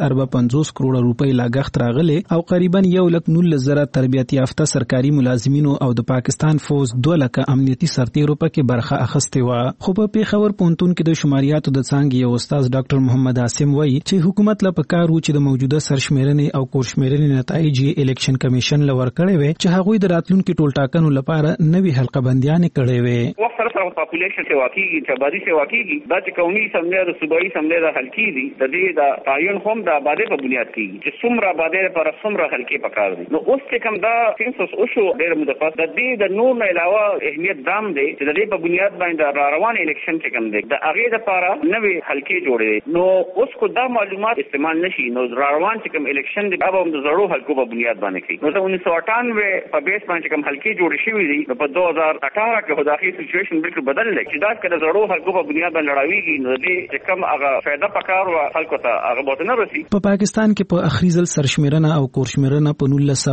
13.50 کروڑ روپۍ لاګښت راغلي او قریبا 1,19,000 تربیت یافته سرکاري ملازمینو او د پاکستان فوج 2 لک امنیتي سرتیرو پکې برخه اخیستې و. خو په پیښور پونتون کې د شماریاتو د څانګې یو استاد ډاکټر محمد عاصم وایي چې حکومت لا پکار و چې د موجوده سرشمیرنې او کورشمیرنې نتایج الیکشن کمیشن لور کړي وي چې هغوی د راتلونکو ټولټاکنو لپاره نوې حلقه بندیانې کړي وي. وخت سره پاپولیشن ته واقعي چې آبادی ته واقعي دا چې قومي سملې د صوبایي سملې د حلقې دي د دې د تعین هم د آبادی په بنیاد کېږي چې څومره آبادی لپاره څومره حلقې پکار دي. نو اوس چې کوم دا سنسس او شو ډېر مدفع د دې د نور نه علاوه اهمیت دام دی چې د دې په بنیاد باندې روان الیکشن چې کوم دی د هغه لپاره نوې حلقې جوړې نو اوس کو دا معلومات استعمال نشي نو روان چې کوم الیکشن دی هغه هم د زړو حلقو په بنیاد باندې کوي. نو د 1998 په بیس باندې کوم حلقې جوړې شوې دي نو په 2018 کې خدای سچويشن بالکل بدل لګي چې دا کله زړو حلقو په بنیاد باندې لړاویږي نو دې کوم هغه فائدہ پکار او خلکو ته هغه بوته نه رسي. په پاکستان کې په اخري ځل سرشمیرنه او کورشمیرنه په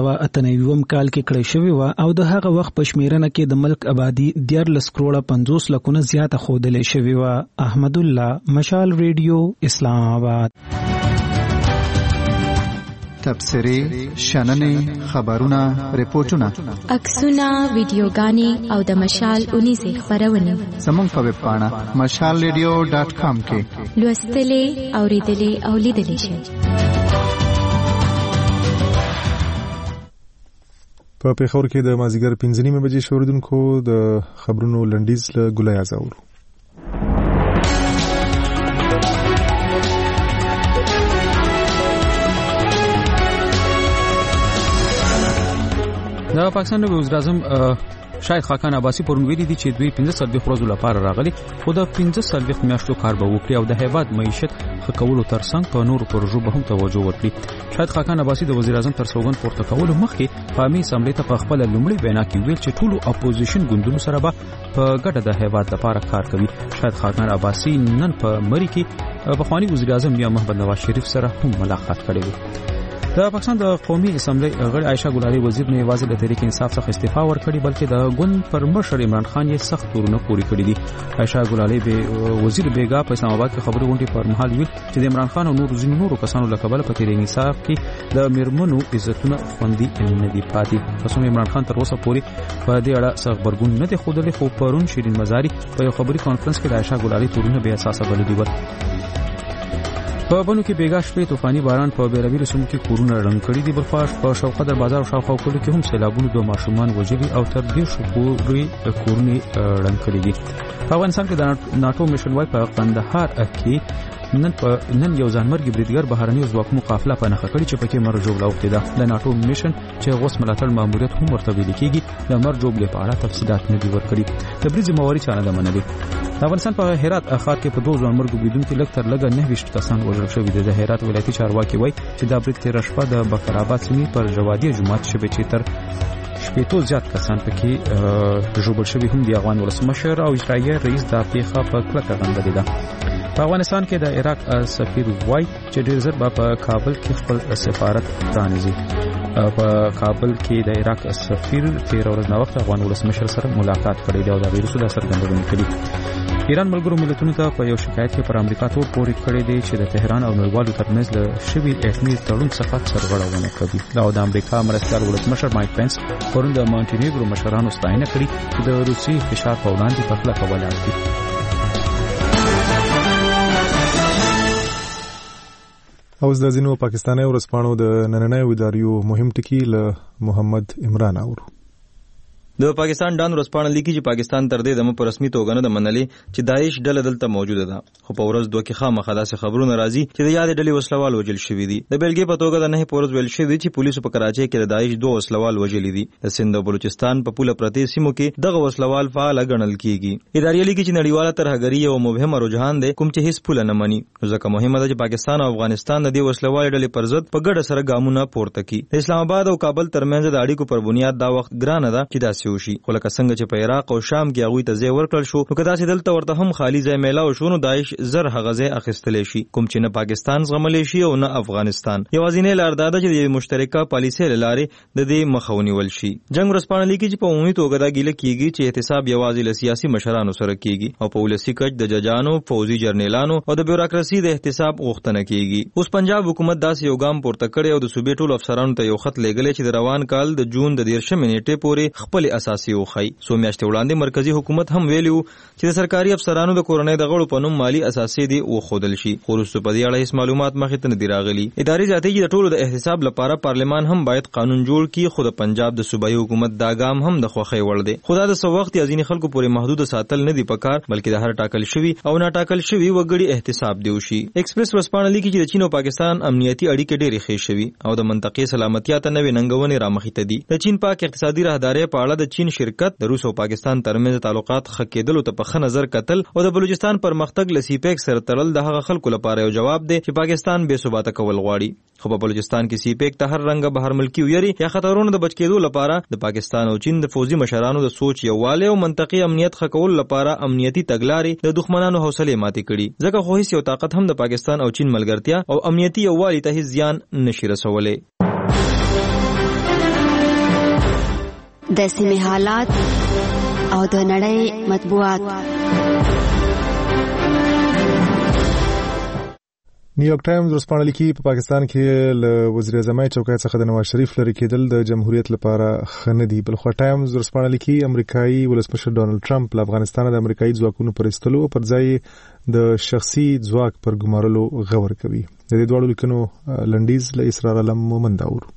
1998 کال کې کړې شوې و او د هغه وخت په شمیرنه کې د ملک آبادی 13 کروڑ 50 لکونه زیاته خودلې شوې و. احمد الله مشال ریډیو اسلام آباد. تبصرې شننې خبرونه ریپورتونه عکسونه ویډیوګانې او د مشال 19 خبرونه زموږ په ویب پاڼه mashalradio.com کې لوستلې اوریدلې او لیدلې شئ. په پیښور کې د مازیګر 5:30 بجې شوردونکو د خبرونو لنډیز له ګلای ازاور. د پاکستان نوی وزیر اعظم شاهد خاقان عباسی پرون ویلي دي چې دوی 15 ورځې لپاره راغلي خو د 15 میاشتو کار به وکړي او د هیواد معیشت ښه کولو ترڅنګ په نورو پروژو به هم توجه وکړي. شاهد خاقان عباسی د وزیر اعظم تر سوګند پورته کولو مخکې قومي اسمبلی ته په خپل لومړی بیان کې ویل چې ټولو اپوزیشن ګوندونو سره به په ګډه د هیواد لپاره کار کوي. شاهد خاقان عباسی نن په مری کې بخوانی وزیر اعظم میا محمد نواز شریف سره هم ملاقات کړی و. د پاکستان د قومي اسمبلی غړي عائشہ ګلالي وزیر نه یوازې د تحریک انصاف څخه استعفا ورکړي بلکې د ګوند پر مشر عمران خان یې سخت تورونه پوری کړی دي. عائشہ ګلالي به وزیر بیګا په اسلام آباد کې خبري غونډې پر مهال ویل چې د عمران خان او نورو کسانو له کبله په تحریک انصاف کې د میرمنو عزتونه خوندي نه دي پاتې. پسوم عمران خان تر اوسه پورې په دې اړه څه خبرګون نه دی خوده خو پرون شیرین مزاری په یو خبري کانفرنس کې د عائشہ ګلالي تورونه به اساسه بلدي و. په بنو کې بیګا شپې طوفاني باران په بیلابیلو سیمو کې کورونه رنګ کړي دي. بلخواش په شوقدر بازار او شاوخوا کلو کې هم سیلابونو د ماشومان وژلي او تر دې شو پورې کورونه رنګ کړي دي. په افغانستان کې د ناتو میشن وای په قندهار کې نن یو ځانمرګي بریدګر بهرني ځواکونو قافله په نخښه کړي چې پکې مرجوب لاوخته ده. د ناتو میشن چې غوس ملاتړ ماموریت هم ورته ویل کېږي د مرجوب لپاره تفصيلات نه دي ورکړي. تبریز مواري چانه ده منلي. افغانستان په هرات اخر کې په 2 ځانمرګو بریدونکو لږ تر لږه 9 کسان وژل شوي دي. د هرات ولایتي چارواکي وایي چې دا برید تیر شپه د بکرآباد سیمې پر جوادي جماعت شبې چې تر شپېتو زیات کسان پکې ژوبل شوي هم دي. افغان ولسمشر او اجرایي رئیس د پیښه په کلکه غندلې ده. په افغانستان کې د عراق سفیر وایي چې ډېر ژر به په کابل کې خپل سفارت پرانیزي. په کابل کې د عراق سفیر 13 ورځې وخت افغان ولسمشر سره ملاقات کړی دی او دا ویروس د سرګندونه کړي. ایران ملګرو ملتونو ته په یو شکایت کې پر امریکا تور پورې کړی دی چې د تهران او نړیوالو ترمنځ له شوي اټومي تړون څخه سرغړونه کوي. دا د امریکا مرستیال ولسمشر مایک پنس پرون د مونټینیګرو مشرانو ستاینه کړې چې د روسي فشار په وړاندې په کلکه ولاړ دي. اوس د ځینو پاکستاني ورځپاڼو د نننۍ اداریو مهم ټکي له محمد عمران اورو. د پاکستان ډان ورځپاڼه لیکي چې پاکستان تر دې دمه په رسمي توګه نه د منلې چې داعش ډله دلته موجوده ده خو په ورځ دوه کې خامخا داسې خبرونه راځي چې د یادې ډلې وسلوال وژل شوي دي. د بیلګې په توګه د 9 پورز ویل شوي چې پولیسو په کراچۍ کې د داعش 2 وسلوال وژلي دي. د سند او بلوچستان په پوله پرتې سیمو کې دغه وسلوال فعال ګڼل کیږي. ادارې لیکي چې نړیواله ترهګري یو مبهم رجحان دی کوم چې هیڅ پوله نه مني. ځکه مهمه ده چې پاکستان او افغانستان د دې وسلوال ډلې پر ضد په ګډه سره ګامونه پورته کړي. اسلام آباد او کابل ترمنځ د اړیکو پر بنیاد دا وخت ګرانه ده چې داسې وشي. خو لکه څنګه چې په عراق او شام کې هغه ته ځای ورکړل شو نو کدا چې دلته ورته هم خالی ځای میلاو شو نو داعش زر هغه ځای اخیستلی شي کوم چې نه پاکستان زغملی شي او نه افغانستان. یوازینۍ لار دا ده چې د مشترکه پالیسۍ له لارې د دې مخه ونیول شي. جنگ ورځپاڼه لیکي چې په عمومي توګه دا ګیله کیږي چې احتساب یوازې له سیاسي مشرانو سره کیږي او په ولسي کچ د ججانو، فوزي جرنیلانو او د بیوروکراسي د احتساب غوښتنه کیږي. اوس پنجاب حکومت داسې یو ګام پورته کړی او د صوبې ټولو افسرانو ته یو خط لیږلی چې د روان کال د جون د 13 نیټې پورې خپل اساسي وخی. څو میاشتې وړاندې مرکزی حکومت هم ویلیو چې د سرکاري افسرانو د کورنۍ د غړو په نوم مالی اساسي دی وښودل شي. خو وروسته په دې اړه هیڅ معلومات مخې ته نه دي راغلي. ادارې ذاتي چې د ټولو د احتساب لپاره پارلمان هم باید قانون جوړ کړي خو د پنجاب د صوبایي حکومت دا ګام هم د خوښۍ وړ دی. خو دا د څه وخت یا ځینې خلکو پورې محدود ساتل نه دي پکار بلکې د هر ټاکل شوي او ناټاکل شوي وګړي احتساب دی وشي. ایکسپریس ورځپاڼه لیکي چې د چین او پاکستان امنیتي اړیکې ډېرې ښې شوي او د منطقې سلامتیا ته نوې ننګونې رامخې ته دي. د چین پاک اقتصادي راهدارۍ په اړه د چین شرکت د روس او پاکستان ترمنځ تعلقات ښه کېدلو ته په ښه نظر کتل او د بلوچستان پرمختګ له سی پیک سره تړل د هغه خلکو لپاره یو جواب دی چې پاکستان بې ثباته کول غواړي. خو په بلوچستان کې سی پیک ته هر رنګه بهر ملکی ویری یا خطرونو د بچ کېدو لپاره د پاکستان او چین د فوزي مشرانو د سوچ یووالی او منطقي امنیت ښه کولو لپاره امنیتي تګلارې د دښمنانو حوصلې ماتې کړي. ځکه خو هیڅ یو طاقت هم د پاکستان او چین ملګرتیا او امنیتي یووالي ته هیڅ زیان نشي رسولی. د سیمې حالات او د نړۍ مطبوعات. نیویارک ټایمز ورسپانه لیکي په پاکستان کې له وزیر اعظم چوکۍ څخه د نواز شریف لري کېدل د جمهوریت لپاره خنه دي. بلخو ټایمز ورسپانه لیکي امریکایي ولسمشر ډونالد ټرمپ له افغانستان د امریکایي ځواکونو پر ایستلو پر ځای د شخصي ځواک پر ګمارلو غور کوي. د دې دوړو لیکنو لنډیز له اسرار علم مومند اورو.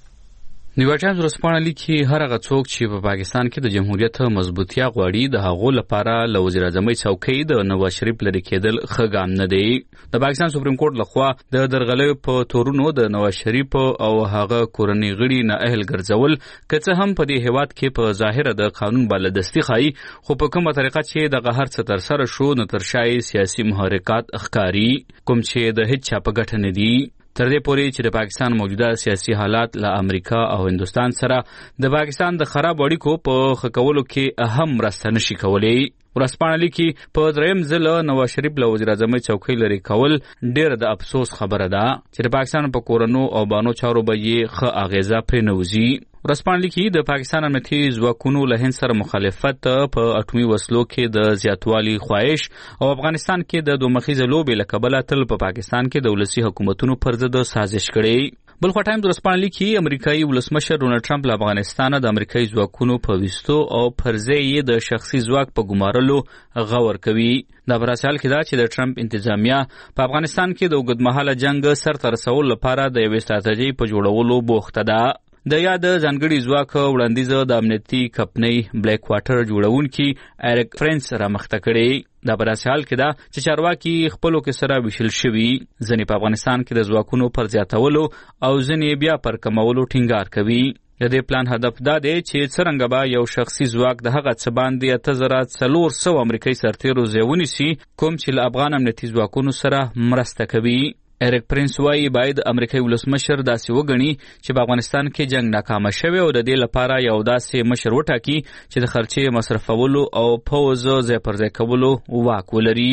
نیویارک ټایمز ورسپانه لیکي هر هغه څوک چې په پاکستان کې د جمهوریت مضبوطیا غواړي د هغو لپاره له وزیر اعظم چوکۍ د نواز شریف لري کېدل ښه ګام نه دی. د پاکستان سپریم کورټ لخوا د درغلیو په تورونو د نواز شریف او هغه کورنۍ غړي نه اهل ګرځول که څه هم په دې هیواد کې په ظاهره د قانون بالادستي ښایي، خو په کومه طریقه چې دغه هر څه تر سره شو نو تر شا سیاسي محرکات ښکاري کوم چې د هیڅ چا په ګټه نه دي. تر دې پورې چې د پاکستان موجوده سیاسي حالات له امریکا او هندوستان سره د پاکستان د خراب اړیکو په ښه کولو کې اهم مرسته نشي کولی. ورسپانه لیکي په دریم ځل نواز شریف له وزیر اعظم چوکۍ لري کول ډېر د افسوس خبره ده چې د پاکستان په کورونو او بانو چارو به یې ښه اغیزه پرې نه وځي. ورسپانه لیکي د پاکستان امنیتي ځواکونو له هند سره مخالفت په اټومي وسلو کې د زیاتوالي خواهش او افغانستان کې د دومخیزه لوبې له کبله تل په پاکستان کې د ولسي حکومتونو پر ضد سازش کړي. بلخو ټایمز ورسپانه لیکي امریکایي ولسمشر ډونالد ټرمپ له افغانستان د امریکایي ځواکونو په ویستو او پر ځای یې د شخصي ځواک په ګمارلو غور کوي. دا په داسې حال کې ده چې د ټرمپ انتظامیه په افغانستان کې د اوږدمهاله جنګ سرته رسولو لپاره د یوې ستراتیژۍ په جوړولو بوخته ده. د یاد ځانګړي ځواک وړاندیز د امنیتي کمپنۍ بلیک واټر جوړونکي ایرک فرنس رامخته کړي. دا په داسې حال کې ده چې چارواکي خپلو کې سره ویشل شوي، ځینې په افغانستان کې د ځواکونو پر زیاتولو او ځینې بیا پر کمولو ټینګار کوي. د دې پلان هدف دا دی چې څرنګه به یو شخصي ځواک د هغه څه باندې 8400 امریکایي سرتیرو ځای ونیسي کوم چې له افغان امنیتي ځواکونو سره مرسته کوي. ایرک پرنس وایي باید امریکایي ولسمشر داسې وګڼي چې په افغانستان کې جنگ ناکامه شوی او د دې لپاره یو داسې مشر وټاکي چې د خرچې مصرفولو او پوځ ځای پر ځای کولو واک ولري.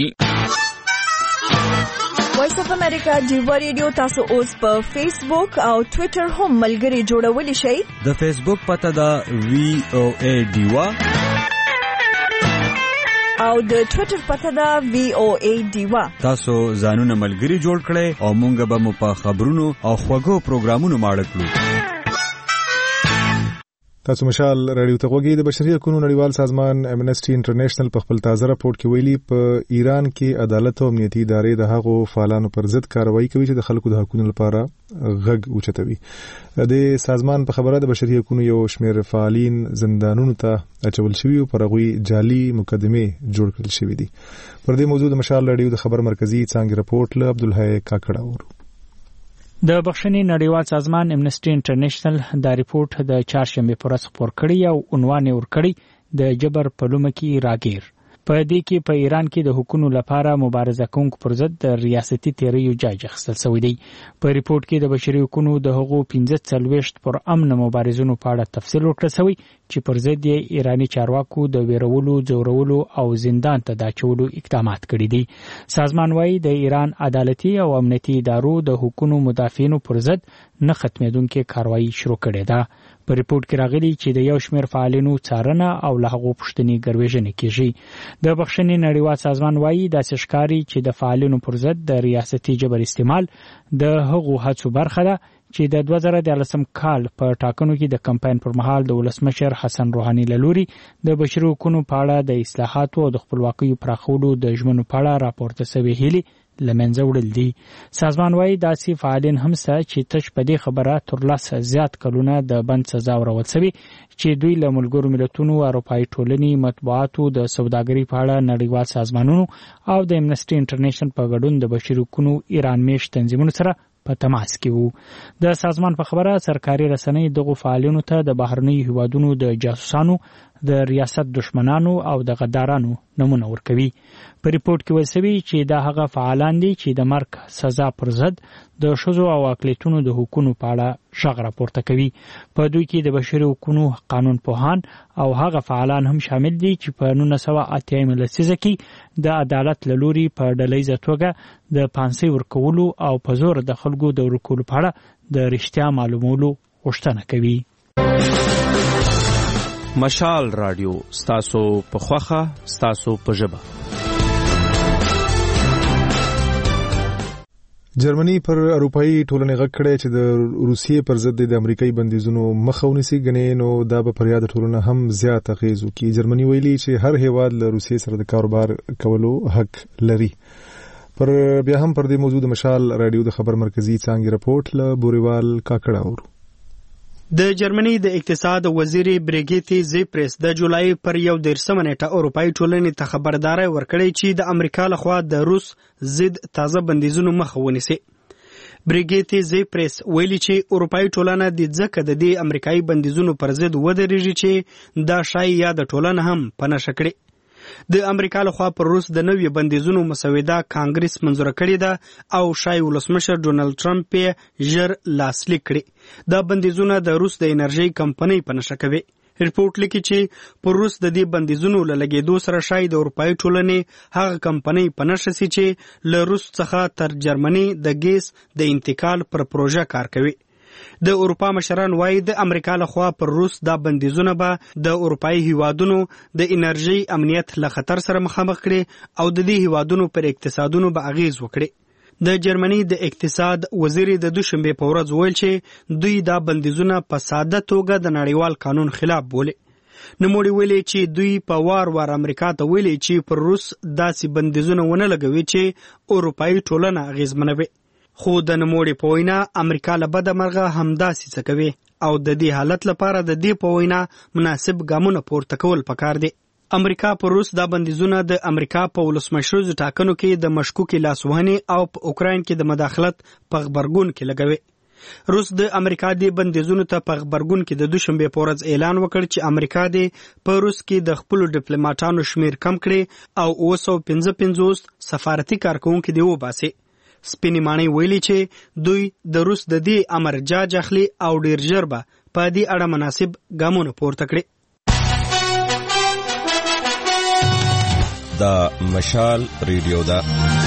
وایس اف امریکا ډیوا ریډیو تاسو اوس په فیسبوک او ټوئیټر هم ملګري جوړولی شئ. د فیسبوک پته ده VOA ډیوا او د ټوئیټر پته ده VOA ډیوا. تاسو ځانونه ملګري جوړ کړئ او مونږ به مو په خبرونو او خوږو پروګرامونو ماړه کړو. تاسو مشال رادیو ته غوږی. د بشري حقوقو نړیوال سازمان امنسټي انټرنیشنل په خپل تازه راپورټ کې ویلي په ایران کې عدالت او امنیتي ادارې د هغو فعالانو پر ضد کاروایی کوي چې د خلکو د حقوقو لپاره غږ اوچتوي. د سازمان په خبره د بشري حقوقو یو شمېر فعالین زندانونو ته اچول شوي او پر هغوی جعلي مقدمې جوړ کړل شوي دي. پر دې موضوع د مشال رادیو د خبر مرکزی څانګې راپورټ له عبدالحی کاکړه ورو. د بخښنې نړیوال سازمان امنسټي انټرنیشنل دا ریپورت د چهارشنبه پر ورځ خپور کړی او عنوان یې ورکړی د جبر په لومه کې راګیر. په دې کې په ایران کې د حقوقو لپاره مبارزه کوونکو پر ضد د ریاستي تیریو جاج اخیستل شوی دی. په ریپورت کې د بشري حقوقو د حقوقو 15 پر امن مبارزونو په اړه تفصیل ورکړل شوی چې پر ضد یې ایرانی چارواکو د ویرولو، ځورولو او زندان ته د اچولو اقدامات کړي دي. سازمان وايي د ایران عدالتي او امنیتي ادارو د حقوقو مدافعینو پر ضد نه ختمېدونکې کاروایی شروع کړې ده. په ریپورت کې راغلي چې د یو شمېر فعالینو څارنه او له هغو پوښتنې ګروېږنې کېږي. د بخښنې نړیوال سازمان وايي داسې ښکاري چې د فعالینو پر ضد د ریاستي جبر استعمال د هغو هڅو برخه ده چې د 2014 کال په ټاکنو کې د کمپاین پر مهال د ولسمشر حسن روحاني له لوري د بشري حقوقو په اړه د اصلاحاتو او د خپلواکۍ پراخولو د ژمنو په اړه راپورته شوی هیلې لمنځه وړل دي. سازمان وايي داسې فعالین هم سه چې تش په دې خبره تر لاسه زیات کلونه د بند سزا ورول شوی چې دوی له ملګرو ملتونو، اروپایي ټولنې، مطبوعاتو، د سوداګرۍ په اړه نړیوال سازمانونو او د امنسټي انټرنیشنل په ګډون د بشري حقوقو ایران میش تنظیمونو سره په تماس کې وو. د سازمان په خبره سرکاري رسنۍ دغه فعالینو ته د بهرنیو هیوادونو د جاسوسانو، د ریاست دشمنانو او د غدارانو نمونه ورکوي. په ریپورت کې ویل شوی چې دا هغه فعالان دي چې د مرګ سزا پر ضد د ښځو او اقلیتونو د حقوقو په اړه غږ راپورته کوي. په دوی کې د بشري حقوقو قانون پوهان او هغه فعالان هم شامل دي چې په 1980 لسیزه کې د عدالت له لوري په ډلهیزه توګه د پانسۍ ورکولو او په زور د خلکو د ورکولو په اړه د رښتیا معلومولو غوښتنه کوي. مشال رادیو ستاسو په خوخه، ستاسو په ژبه. جرمني پر اروپאי ټولنې غږ کړی چې د روسیې پر ضد د امریکایي بندیزونو مخه ونیسي، ګنې نو دا به پر یاد ټولنه هم زیات اغیز وکړي. جرمني ویلي چې هر هیواد له روسیې سره د کاروبار کولو حق لري. پر بیا هم پر دې موضوع د مشال رادیو د خبر مرکزی څانګې رپورټ له بوريوال کاکړه اورو. د جرمني د اقتصاد وزیر بریګیټي زیپرس د جولای پر 11 نیټه اروپאי ټولنې ته خبرداري ورکړې چې د امریکا لخوا د روس ضد تازه بندیزونو مخه ونیسي. بریګیټي زیپرس ویلي چې اروپאי ټولنه د ځکه د دې امریکایي بندیزونو پر ضد ودرېږي چې دا شای یا د ټولنه هم پنه شکړي. د امریکا لخوا پر روس د نوې بندیزونو مسوده کانګرس منزور کړې ده او شای ولسمشر ډونالد ټرمپ یې ژر لاسلیک کړي. دا بندیزونه د روس د انرژي کمپنۍ په نشه کوي. رپورټ لیکي چې پر روس د دې بندیزونو له لګېدو سره شای د اروپאי ټولنې هغه کمپنۍ په نشه سي چې له روس څخه تر جرمني د ګیس د انتقال پر پروژه کار کوي. د اروپا مشران وایي د امریکا لخوا پر روس دا بندیزونه به د اروپאי هیوادونو د انرژي امنیت له خطر سره مخامخ کړي او د دې هیوادونو پر اقتصادونو به اغیز وکړي. د جرمني د اقتصاد وزیر د دوشنبه په ورځ ویل چې دوی دا بندیزونه په ساده توګه د نړیوال قانون خلاف بولي. نوموړي ویلي چې دوی په وار امریکا ته ویلي چې پر روس داسې بندیزونه ونه لګوي چې اروپאי ټولنه اغیزمنوي. خو د نوموړي په وینا امریکا له بده مرغه همداسې څه کوي او د دې حالت لپاره د دې په وینا مناسب ګامونه پورته کول پکار دي. امریکا پر روس دا بندیزونه د امریکا په ولسمشریزو ټاکنو کې د مشکوکې لاسوهنې او په اوکراین کې د مداخلت په غبرګون کې لګوي. روس د امریکا د بندیزونو ته په غبرګون کې د دوشنبه په ورځ اعلان وکړ چې امریکا د په روس کې د خپل ډیپلوماټانو شمیر کم کړي او 255 سفارتي کارکونکو دی وباسي. سپینې ماڼۍ ویلي چې دوی د روس د دې امر جاج اخلي او ډیر ژر به په دې اړه مناسب ګامونه پورته کړي. دا مشال ریډیو ده.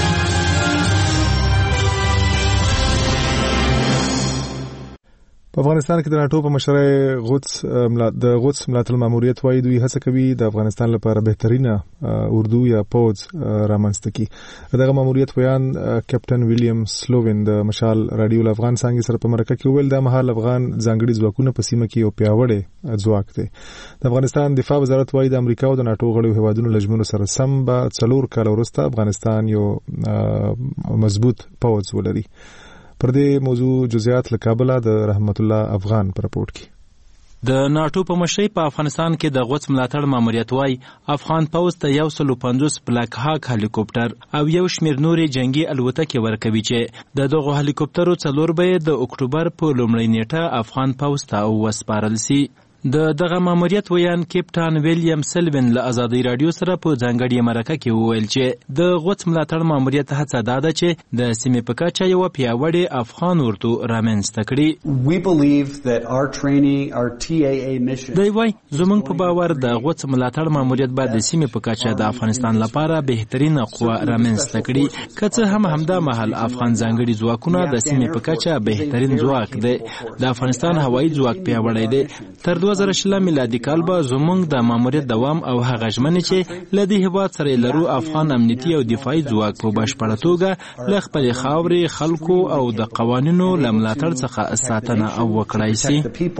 په افغانستان کې د ناتو په مشرۍ د غوڅ ملاتړ ماموریت وایي دوی هڅه کوي د افغانستان لپاره بهترینه اردو یا پوز رامنځته کړي. دغه ماموریت بیان کیپټن ویلیام سلووین د مشال رادیو افغان څنګه سره په مرکه کې ویل د مهال افغان ځانګړي ځواکونه په سیمه کې یو پیاوړی ځواک دی. د افغانستان دفاع وزارت وایي د امریکا او د ناتو غړو هیوادونو لجمنو سره سم به 4 کال وروسته افغانستان یو مضبوط پوز ولري. پر دې موضوع جزئیات له کابل د رحمت الله افغان پر رپورټ کې. د ناتو په مشرۍ په افغانستان کې د غوڅ ملاتړ ماموریت وای افغان پوز ته 150 بلاک هاک هلیکوپټر او یو شمیر نورې جنگي الوتکې ورکوي چې د دغه هلیکوپټرو 4 به د اکتوبر په لومړۍ نیټه افغان پوز ته وسپارل شي. دغه ماموریت ویان کیپټن ویلیام سلوین له ازادي رادیو سره په ځانګړي مرکه کې وویل چې د غوڅ ملاتړ ماموریت هڅه ده چې د سیمې په کچه یو پیاوړی افغان اردو رامنځته کړي. دوی وایي زموږ په باور د غوڅ ملاتړ ماموریت باید د سیمې په کچه د افغانستان لپاره بهترینه قوه رامنځته کړي. که څه هم همدا مهال افغان ځانګړي ځواکونه د سیمې په کچه بهترین ځواک دی. د افغانستان هوایي ځواک پیاوړی دی. تر 2020 میلادي کال به زموږ د ماموریت دوام او هغه ژمنې چې له دې هیواد سره لرو افغان امنیتي او دفاعي ځواک په بشپړه توګه له خپلې خاورې خلکو او د قوانینو له ملاتړ څخه ساتنه او وکړای شي.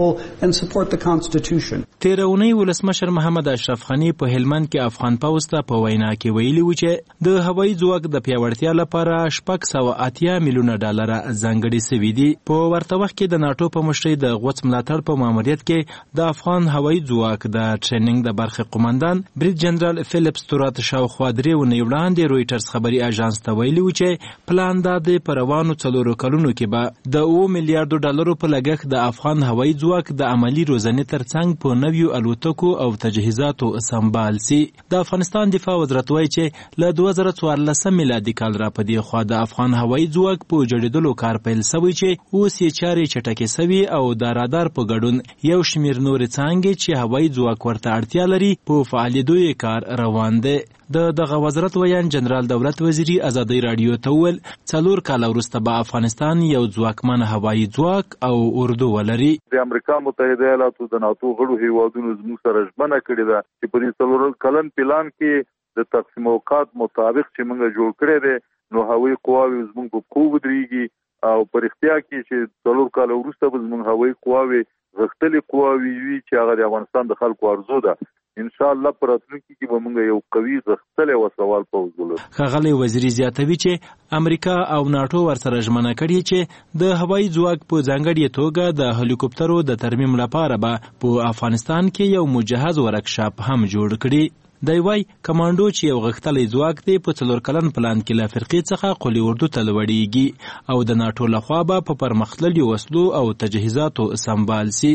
تېره اونۍ ولسمشر محمد اشرف غني په هلمند کې افغان پوز ته په وینا کې ویلي و چې د هوایي ځواک د پیاوړتیا لپاره 680 میلیونه ډالر ځانګړي شوي دي. په ورته وخت کې د ناتو په مشرۍ د غوڅ ملاتړ په ماموریت کې د افغان هوایي ځواک د ټریننګ د برخې قومندان بریډ جنرال فلیپس تورات شاوخوا 3 ونې وړاندې رويټرز خبري اژانس ته ویلي و چې پلان دا د پروانو 4 کلونو کې به د 2 میلیارډ ډالرو په لګښت د افغان هوایي ځواک د عملی روزنې ترڅنګ په نویو الوتکو او تجهیزاتو سمبال سي. د افغانستان دفاع وزارت وایي چې له 2014 میلادي کال را پدې خوا د افغان هوایي ځواک په جوړېدلو کار پیل شوی چې اوس یې چارې چټکې شوي او د رادار په ګډون یو شمیر نور څنګه چې هوایي ځواک ورته اړتیا لري په فعالیتو یې کار روان دی. دغه وزارت ویان جنرال دولت وزیری ازادي رادیو ته ویل 4 کال وروسته به افغانستان یو ځواکمن هوایي ځواک او اردو ولري. د امریکا متحده ایالاتو د ناتو غړو هیوادونو زموږ سره ژمنه کړې ده چې په دې 4 کلن پلان کې د تقسیم اوقات مطابق چې موږ جوړ کړی دی نو هوایي قواوې زموږ په پښو ودرېږي او په رښتیا کې چې 4 کال وروسته به زموږ هوایي قواوې غښتلې قواوې وي چې هغه د افغانستان د خلکو ارزو ده. ان شاء الله پر راتلونکي کې به موږ یو قوي غښتلی وسلوال پوځ ولرو. ښاغلی وزیر زیاتوي چې امریکا او ناټو ورسره ژمنه کړې چې د هوایي ځواک په ځانګړې توګه د هلیکوپټرو د ترمیم لپاره به په افغانستان کې یو مجهز ورکشاپ هم جوړ کړي. دی وای کمانډو چې یو غښتلی ځواک دی په 4 کلن پلان کې له فرقې څخه قلي اردو ته لوړیږي او د ناټو لخوا به په پرمختللي وسلو او تجهیزاتو سمبال سي.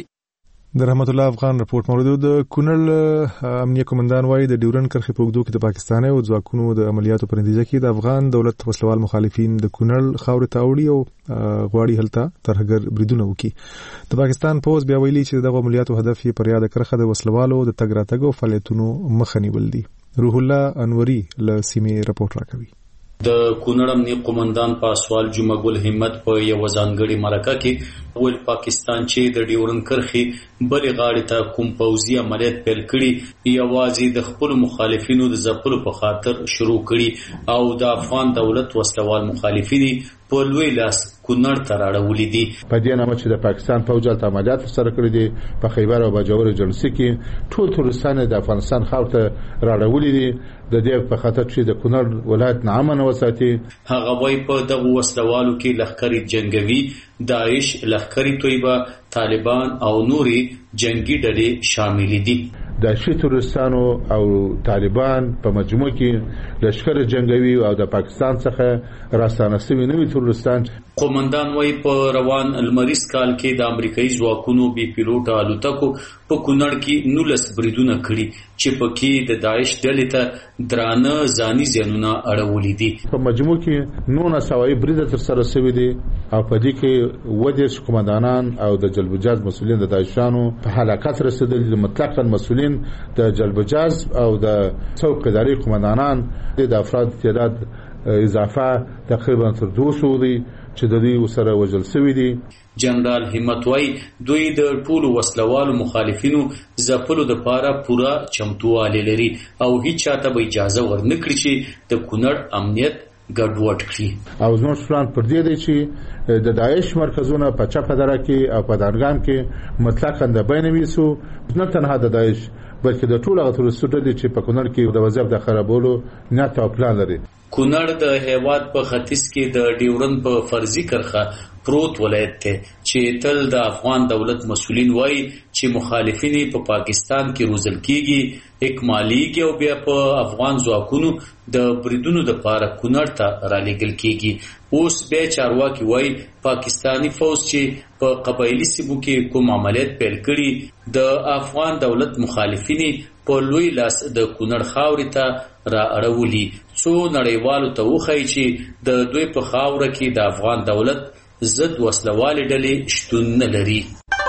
د رحمت الله افغان رپورټ مورد د کونړ امنیه قومندان وایي د ډیورن کرښې په اوږدو کې د پاکستاني او ځواکونو د عملیاتو په نتیجه کې د افغان دولت وسلوال مخالفین د کونړ خاورې ته اوړي او غواړي هلته ترهګر بریدونه وکړي. د پاکستان پوځ بیا ویلي چې دغه عملیاتو هدف یې پر یاد کرښه د وسلوالو د تګ راتګ او فعالیتونو مخه نیول دي. روح الله انوري له سیمې رپورټ راکوي. د کونړ امنیه قومندان پاسوال جمعه ګل همت په یو ځانګړي مرکه کې ویل پاکستان چې د ډیورن کرښې بلې غاړې ته کوم پوځي عملیات پیل کړي یوازې د خپل مخالفینو د ځپلو په خاطر شروع کړي او د افغان دولت وسلوال مخالفین په لوی لاس کونړ ته راړولي دي. په دې نامه چې د پاکستان پوځ هلته عملیات سره کړي دي په خیبر او باجوړ جلسې کې ټول تورستان د افغانستان خاورې ته راړولي دي د دې په خاطر چې د کونړ ولایت نه امن وساتي. هغه وایي په دغه وسلوالو کې لښکرې جنگوي داعش، لښکرې طیبه، طالبان او نوري جنگي ډلې شامل دي. داعشي تورستانو او طالبان په مجموع کې لشکره جنگوي او د پاکستان څخه راستانه شوي نوي تورستان. قومندان وایي په روان المریز کال کې د امریکایي ځواکونو بي پیلوټه الوتکو په کونړ کې 19 بریدونه کړي چې پکې د داعش ډلې ته درانه ځاني زیانونه اړولي دي. په مجموع کې 19 هوایي برید ترسره شوي دي او په دې کې 20 قومندانان او د جلبجاز مسؤلین د داعشانو په هلاکت رسیدلي دي. مطلقاً مسؤلین د جلبجاز او د څوک اداري قومندانان د افراد تعداد اضافه تقریبا تر 200 دي چې د دې سره وژل شوي دي. جنرال همت وای دوی د ټولو وسلوالو مخالفینو ځپلو لپاره پوره چمتووالی لري او هیڅ چاته به اجازه ورنکړي چې د کونړ امنیت ګډوډ کړي. او زموږ پلان پر دې دی چې د داعش مرکزونه په چپه دره کې او په دانګام کې مطلقاً د بینويسو نه تنها د داعش بلکې د ټولو غتر سټډي چې په کونړ کې د وضعیت د خرابولو نیت او پلان لري. کونړ د هیواد په ختیځ کې د ډیورن په فرضي کرښه پروت ولایت ته چې تل د افغان دولت مسؤلین وایي چې مخالفین په پاکستان کې روزل کیږي اکمالیږي او بیا په افغان ځواکونو د بریدونو لپاره کونړ ته رالېږل کیږي. اوس بیا چارواکي وایي پاکستانی فوج چې په قبایلي سیمو کې کوم عملیات پیل کړي د افغان دولت مخالفین په لوی لاس د کونړ خاورې ته را اړولي څو نړیوالو ته وښایي چې د دوی په خاوره کې د افغان دولت ضد وسلوالې ډلې شتون نه لري.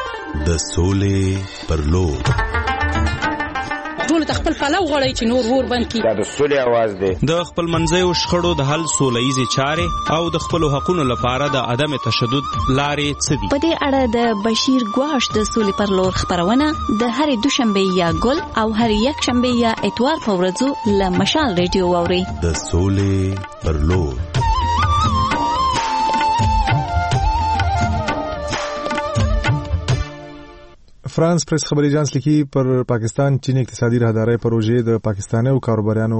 د سولې پر لور ټول خپل پلو غړی چې نور ور بند کی. دا د سولې आवाज دی. د خپل منځیو شخړو د حل سولهیزې چارې او د خپل حقوقو لپاره د عدم تشدد لارې څه دي. په دې اړه د بشیر ګواش د سولې پر لور خبرونه د هرې دوشنبه یا ګل او هرې یک شنبه یا اتوار په ورځو له مشال ریډیو واوري. د سولې پر لور. فرانس پریس خبري اژانس لیکي پر پاکستان چین اقتصادي راهدارۍ پروژې د پاکستاني او کاروباریانو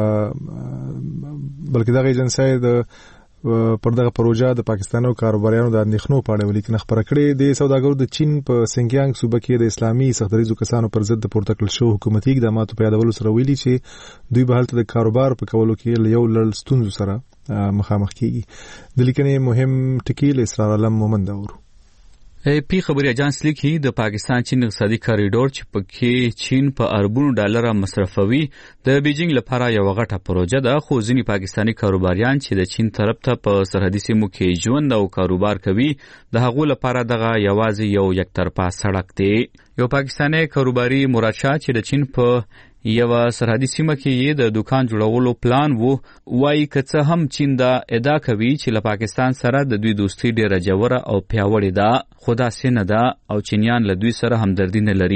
بلکې دغه ایجنسۍ د پر دغه پروژه د پاکستاني او کاروباریانو د اندېښنو په اړه ولیکنه خبره کړې. د سوداګرو د چین په سنګیانګ صوبه کې د اسلامي سختدریزو کسانو پر ضد د پورته کړل شو حکومتي اقداماتو په یادولو سره ویلي چې دوی به هلته د کاروبار په کولو کې یو لړ ستونزو سره مخامخ کیږي. د لیکنې مهم ټکی له اسرار علم مومند اورو. پی خبري اجانس لیکي د پاکستان چین اقتصادي کاریډور چې پکې چین په اربونو ډالر مصرفوي د بیجینګ لپاره یو غټه پروژه ده، خو ځینې پاکستانی کاروباریان چې د چین طرف ته په سرحدي سیمو کې ژوند او کاروبار کوي د هغو لپاره دغه یوازې یو یکطرفه سړک دی. یو پاکستانی کاروباري مراد شاه چې د چین په یو سرحدي سیمه کې د دکان جوړولو پلان وو، وایي که څه هم چین دا ادعا کوي چې له پاکستان سره د دوی دوستي ډیره ژوره او پیاوړې ده، خو داسې نه ده او چینیان له دوی سره همدردي نه لري.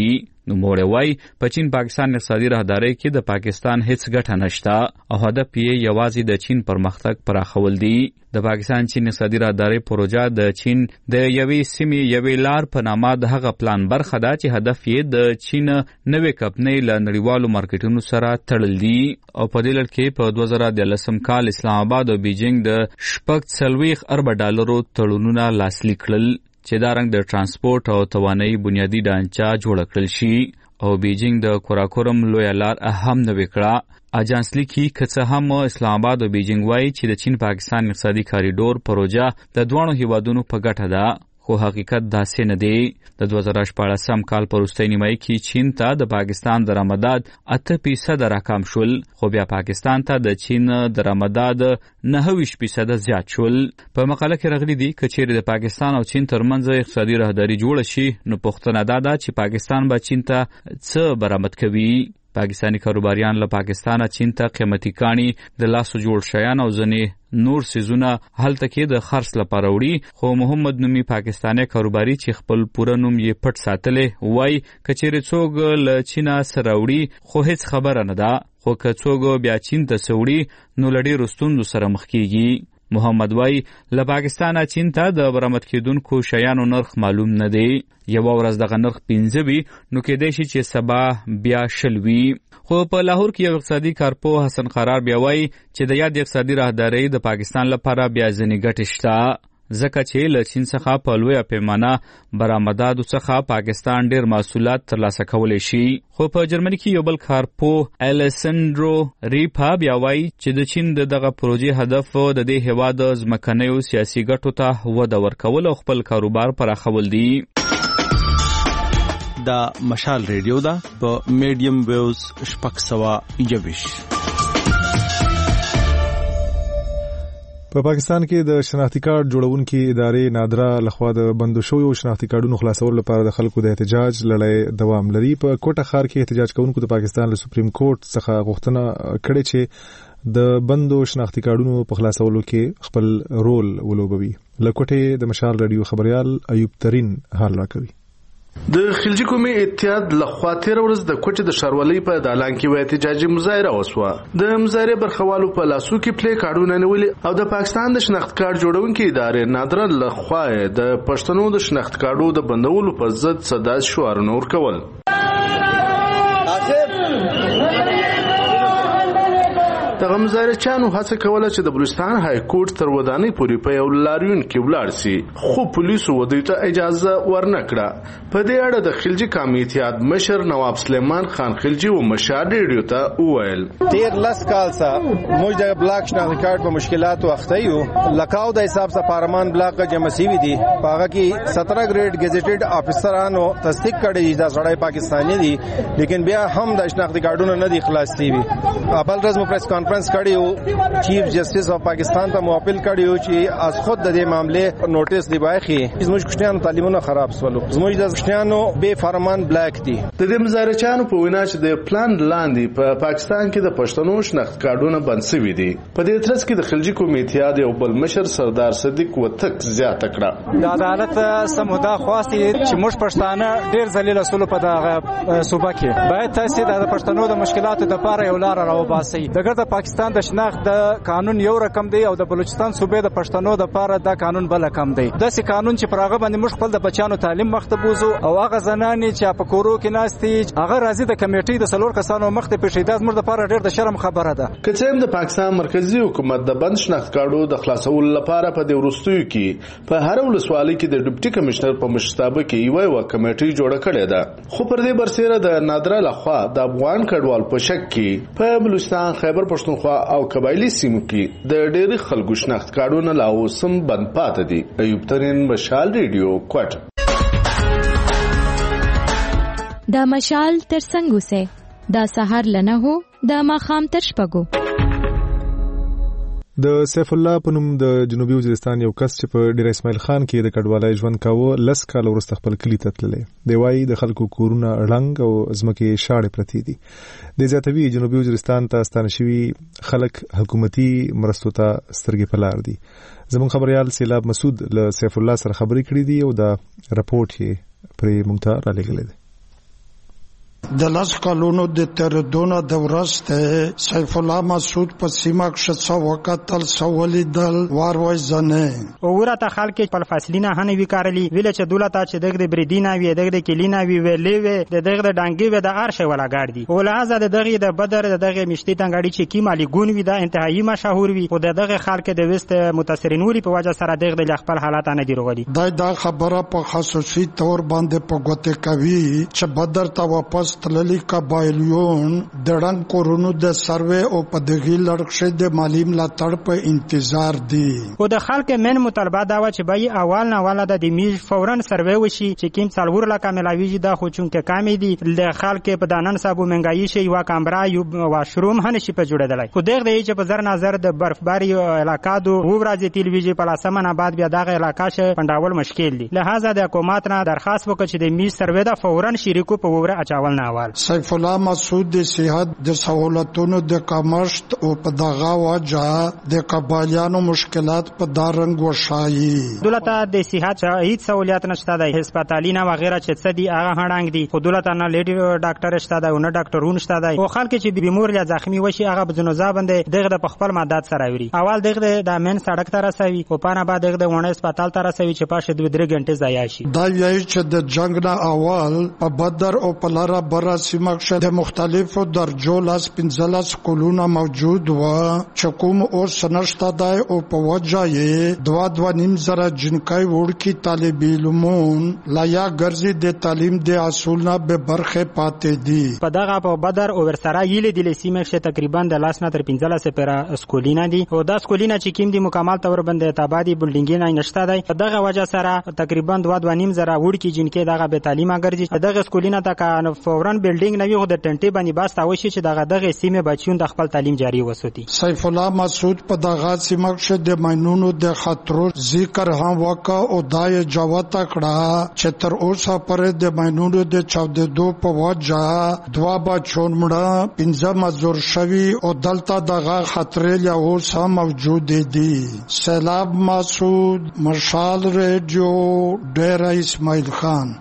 نوموړی وایي په چین پاکستان اقتصادي راهدارۍ کې د پاکستان هیڅ ګټه نشته او هدف یې یوازې د چین پرمختګ پراخول دي. د پاکستان چین اقتصادي راهدارۍ پروژه د چین د یوې سیمې یوې لار په نامه د هغه پلان برخه ده چې هدف یې د چین نوې کمپنۍ له نړیوالو مارکیټونو سره تړل دي او په دې لړ کې په 2013 کال اسلام آباد او بیجینګ د $40 ارب تړونونه لاسلیک کړل چې دا رنګ د ترانسپورت او توانایي بنیادی ډانچه جوړ کړل شي او بیجینګ د کوراکورم لویه لار هم نوې کړه. اجانس لیکي که څه هم اسلام آباد او بیجینګ وایي چې د چین پاکستان اقتصادي کاریډور پروژه د دوه هیوادونو په ګټه ده خو حقیقت داسې نه دی. د 2014 کال په وروستۍ نیمایي کې چین ته د پاکستان درآمدات 8% راکم شول خو بیا پاکستان ته د چین درآمدات 9% زیات شول. په مقاله کې راغلي دي که چیرې د پاکستان او چین ترمنځ اقتصادي راهداري جوړه شي نو پوښتنه دا ده چې پاکستان به چین ته څه برآمد کوي. پاکستانی کاروباریان له پاکستانه چین ته قیمتي کاڼي د لاسو جوړ شیان او ځینې نور سیزونه هلته کې د خرڅ لپاره وړي خو محمد نومي پاکستانی کاروباري چې خپل پوره نوم یې پټ ساتلی وایي که چیرې څوک له چینه سره وړي خو هیڅ خبره نه ده خو که څوک بیا چین ته څه وړي نو له ډېرو ستونزو سره مخ کیږي. محمد وای له پاکستانه چین ته د برآمد کېدونکو شیانو نرخ معلوم نه دی. یوه ورځ دغه نرخ 15 وي نو کېدای شي چې سبا بیا 20 وي. خو په لاهور کې یو اقتصادي کارپوه حسن قرار بیا وایي چې د یاد اقتصادي راهدارۍ د پاکستان لپاره بیا ځینې ګټې شته ځکه چې له چین څخه په لویه پیمانه برآمداتو څخه پاکستان ډېر محصولات ترلاسه کولی شي. خو په جرمني کې یو بل کارپوه الیساندرو ریپا بیا وایي چې د چین دغه پروژې هدف د دې هېواد ځمکنیو سیاسي ګټو ته وده ورکول او خپل کاروبار پراخول دي. دا مشال ریډیو ده په میډیم ویوز 621. په پاکستان کې د شناختی کارت جوړونکو ادارې نادرا لخوا د بندو شویو شناختی کارتونو خلاصولو لپاره د خلکو د احتجاج لړۍ دوام لري. په کوټه ښار کې احتجاج کوونکو د پاکستان له سپریم کورټ څخه غوښتنه کړې چې د بندو شناختی کارتونو په خلاصولو کې خپل رول ولوبوي. له کوټې د مشال رادیو خبريال ایوب ترين حال راکوي. د خلجي قومي اتحاد لخوا 13 ورځ د کوټې د ښاروالۍ په دالان کې وه احتجاجي مظاهره وسوه. د مظاهرې برخوالو په لاسو کې پلې کارډونه نیولي او د پاکستان د شناخت کارت جوړونکو ادارې نادرا لخوا د پښتنو د شناخت کارتونو د بندولو په ضد صدا شعارونه ورکول. دغه مظاهرچیانو هڅه کوله چې د بلوچستان های کورټ تر ودانۍ پورې په یو لاریون کې ولاړ سي خو پولیسو ودوی ته اجازه ورنکړه. په دې اړه د خلجي قومي اتحاد مشر نواب سلیمان خان خلجي و مشار ریډیو ته وویل 13 کال څخه موږ د بلاک شناخت کارت په مشکلاتو اخته یو. لکاو د حساب څخه پارمان بلاک جمع شوی دي هغه کې 17 ګریډ گیزټډ افسرانو تصدیق کړی دا سړی پاکستاني دي لیکن بیا هم د شناخت کارتونو نه دي خلاص شوی. خپل رسمي پریس کانفرنس کړیو چیف جسټس اف پاکستان ته موافق کړیو چې از خود د دې معاملې نوټیس دی بایخي زموږ کوشنیانو تعلیمونه خراب سولو زموږ د کوشنیانو بے فرمان بلاک دي. د دې مظاهرچیانو په وینا چې د پلان لاندې په پاکستان کې د پښتنو شناخت کارتونه بند شوي دي. په دې ترڅ کې د خلجي قومي اتحاد یو بل مشر سردار صدیق وتک زیاته کړه. د عدالت سمودا خواستي چې موږ پښتانه ډېر ذلیل سولو په دغه صوبه کې باید تاسو د پښتنو د مشکلاتو لپاره یو لار راوباسي. دغه د پاکستان د شناخت د قانون یو رقم دی او د بلوچستان صوبې د پښتنو د لپاره د قانون بل رقم دی. داسې قانون چې پراغه باندې موږ خپل د بچانو تعلیم مختبوزو او هغه زنانې چې په کورو کې ناستي هغه راځي د کمیټې د سلور کسانو مخ ته پیښیداز موږ د لپاره ډېر د شرم خبره ده. که څه د پاکستان مرکزی حکومت د بند شناخت کارتونو د خلاصولو لپاره په دې وروستیو کې په هر ولسوالۍ کې د ډیپټي کمشنر په مشرتابه کې یو کمیټې جوړه کړې ده. خو پر دې برسېره د نادرا لخوا د افغان کډوال په شک کې په بلوچستان خیبر پښتونخوا او قبایلی سیمو کې د ډېری خلکو شناخت کارتونه لا اوس هم بند پاتې دي. ایوب ترين مشال ریډیو کوټ. دا مشال تر څنګه سه دا سحر لنه هو دا ماخام تر شپګو. د سیف الله په نوم د جنوبي وزیرستان یو کس چې په ډیر اسماعیل خان کې د کډوالۍ ژوند کاوه 10 کال وروسته خپل کلی ته تللی. دی وايي د خلکو کورونه رنګ او ځمکې شاړې پرتې دي. د زیاتوي جنوبي وزیرستان ته ستانه شوي خلک حکومتي مرستو ته سترګې په لار دي. زموږ خبريال سیلاب مسعود له سیف الله سره خبرې کړې دي او دا رپورټ یې پرې مونږ ته را لېږلی دی. د لاس کالونو د تردونه د ورسته سیف الله مسعود په سیمه کې څو وکتل سوالي دل واروي زنه ورته خلک په فاصلینه هنه وکړلی ویل چې دولت چې دغه بریدینا وی دغه کلینا وی ویلې د دغه ډانګي و د ارشه ولا ګاډي ولازه د دغه د بدر دغه مشتي تنګاړي چې کی مالی ګون وی د انتهایی مشهور وی او دغه خلک د وست متاثرین ولی په وجه سره دغه د خپل حالات نه دی روغلي دا خبره په خصوصي تور باندې په ګوته کوي چې بدر ته واپس تللی قبایلیون دړن کورونو د سروې او په دغه لړښه د مالی ملاتړ په انتظار دي او د خلک من مطالبه دا و چې بای اول نه ولا د میج فورا سروې وشي چې کیم څلور لا کاملوي دا خو چون کې کمی دي د خلک په دانن صاحب منګایي شي وا کامرا یو واشروم هنه شي په جوړېدلای خو دغه دی چې په زر نظر د برفباری علاقہ دو وورازي تلویزیون په لاسمن آباد بیا دغه علاقہ شه پنداول مشکل دي لہذا د حکومت نه درخواست وکړي چې د میز سروې دا فورا شریکو په وره اچاول نه اول سیف الله مسعود د صحت د سہولتونو د کمښت او په دغه وجه د قبایلیانو مشکلات په دارنګ وشایي دولت د صحت هیڅ سہولیت نشته د هسپتالینه وغیرہ چې څه دي هغه هډانګ دي خو دولت نه لیډي ډاکټر شته دا نه ډاکټرون شته دا او خلک چې بیمور یا زخمی وشي هغه بزنوزا باندې دغه د خپل مدد سره وری اول دغه د مین سړک ته رسوي او پانه بعد دغه د ونه هسپتال ته رسوي چې پاشه 2-3 غنټه ضایع شي دا وایي چې د جنگ نه اول په بدر او په لاره برا سیمه کې د مختلفو درجو لاس 15 کولونه موجود و چې کوم او سنشته دی او په وجه یې 2.5 زره جنکای ورکی طالب علمون لا یا ګرځي د تعلیم د اصولنا به برخه پاتې دي په دغه په بدر او ورسره یل د لسیمه کې تقریبا د لاس نه تر 15 سپرا سکولینا دي او دا سکولینا چې کیم دي مکمل تور باندې تابادي بلډینګ نه نشته دی دغه وجه سره تقریبا 2.5 زره ورکی جنکې دغه به تعلیم ګرځي دغه سکولینا ته کا فورا بلډینګ نه وي خو د ټنټي باندې باس تاوشي چې دغه سیمه بچیون د خپل تعلیم جاری وساتي سیف الله مسعود په دغه سیمه کې د ماینونو د خطرو ذکر هم وکا او دای جواب تکړه چې تر اوسه پر د ماینونو د 14 په وجه دوا بچون مړه 15 مزور شوی او دلته دغه خطر له اوسه موجود دي سیلاب مسعود مشال ریډیو ډیر اسماعیل خان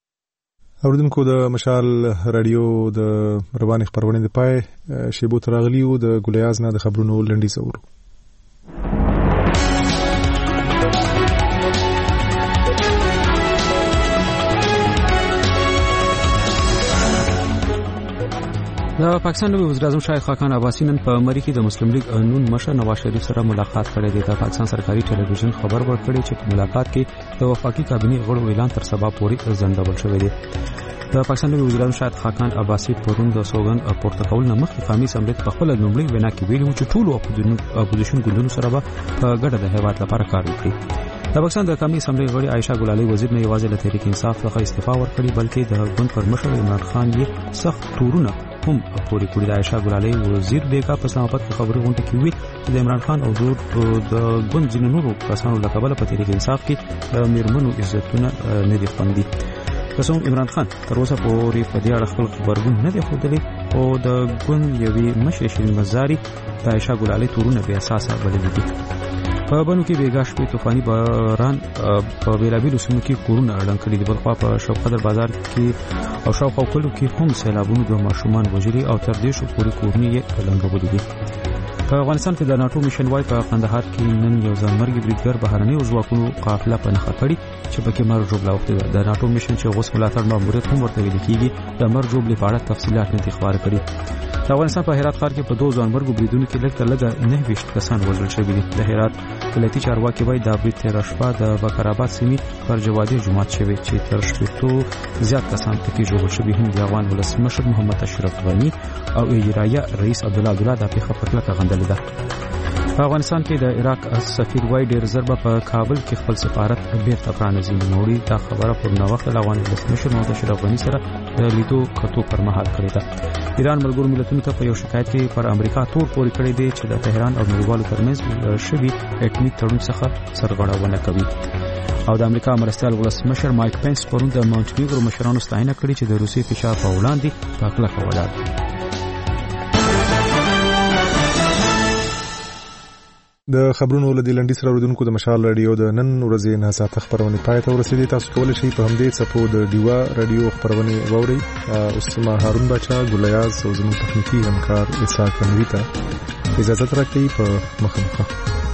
اوردونکو د مشال رادیو د رواني خبرونه د پای شیبو تراغلیو د ګلیاز نه د خبرونو لنډی صور د پاکستان نوی وزیر اعظم شاهد خاقان عباسی نن په مری کې د مسلم لیگ نون مشر نواز شریف سره ملاقات کړې ده. د پاکستان سرکاري ټلویزیون خبر ورکړی چې په ملاقات کې د وفاقي کابینې غړو اعلان تر سبا پورې ځنډول شوی دی. د پاکستان نوی وزیر اعظم شاهد خاقان عباسی پرون د سوګند پورته کول نه مخکې قومي اسمبلی په خپل لومړی وینا کې ویلي چې ټول اپوزیشن ګوندونو سره به په ګډه د هیواد لپاره کار وکړي. د پاکستان د قومي اسمبلی غړي عائشہ ګلالي وزیر نه یوازې له تحریک انصاف څخه استعفا ورکړي بلکې د ګوند پر مشر عمران خان یې سخت تورونه هم پوری کړی. د عائشہ ګلالي وزیر بیګا په اسلام آباد کې خبري غونډه کې وی چې د عمران خان او د ګوند ځینو نورو کسانو له کبله په تحریک انصاف کې د میرمنو عزتونه نه دي خوندي. قسم عمران خان تر اوسه پورې په دې اړه خپل خبرګون نه دی ښودلی او د ګوند یوې مشر شیرین مزاري د عائشہ ګلالي تورونه بې اساسه بللي دي. په بنو کې بیګا شپې طوفاني باران په بیلابیلو سیمو کې کورونه اړن کړي دي. بلخوا په شوقدر بازار کې او شاوخوا کلو کې هم سیلابونو د ماشومان وژلي او تر دې شو پورې کورنۍ یې لنګولي دي. په افغانستان کې د ناتو میشن وای په قندهار کې نن یو ځانمرګي بریدګر بهرني ځواکونو قافله په نښه کړې چې پکې مرګ جوړ لاوخته ده. د ناتو میشن چې غوښ ملاتړ ماموریت هم ورته ویل کېږي د مرګ جوړ لپاره تفصيلات نه ښکار کړي. د افغانستان په هرات ښار کې په 2 ځانمرګو بریدونو کې لږ تر لږه 29 کسان وژل شوي دي. د هرات ولایتي چارواکي وایي د برید تېره شپه د بکرآباد سیمې پر جوادي جومات شوی چې تر 60 زیات کسان پکې ژوبل شوي هم. د افغان ولسمشر محمد اشرف غني او اجرایه رئیس عبدالله د پیښه په کلکه غندلې ده. په افغانستان کې د عراق سفیر وای ډیر ضربه په کابل کې خپل سفارت بیرته پرانیزي. نوړي دا خبره پر نو وخت د افغان ولسمشر محمد اشرف غني سره د لیدو کتو پر مهال کړې ده. ایران ملګرو ملتونو ته په یو شکایت کې پر امریکا تور پورې کړی دی چې د تهران او نړیوالو ترمنځ شوي اټومي تړون څخه سرغړونه کوي. او د امریکا مرستیال ولسمشر مایک پینس پرون د مونټنیګرو مشرانو ستاینه کړې چې د روسي فشار په وړاندې په کلکه ولاړ دي. د خبرونو له لنډي سره اوریدونکو د مشال رادیو د نن ورځې نه ساعت خبرونه پای ته ورسېدې. تاسو کولی شئ په همدې څپو د ډیوا رادیو خبرونه واورئ. اوس ما هارون بچا ګلیاز او زموږ تخنیکی همکار اسحاق انوری ته اجازه راکړئ. په مخه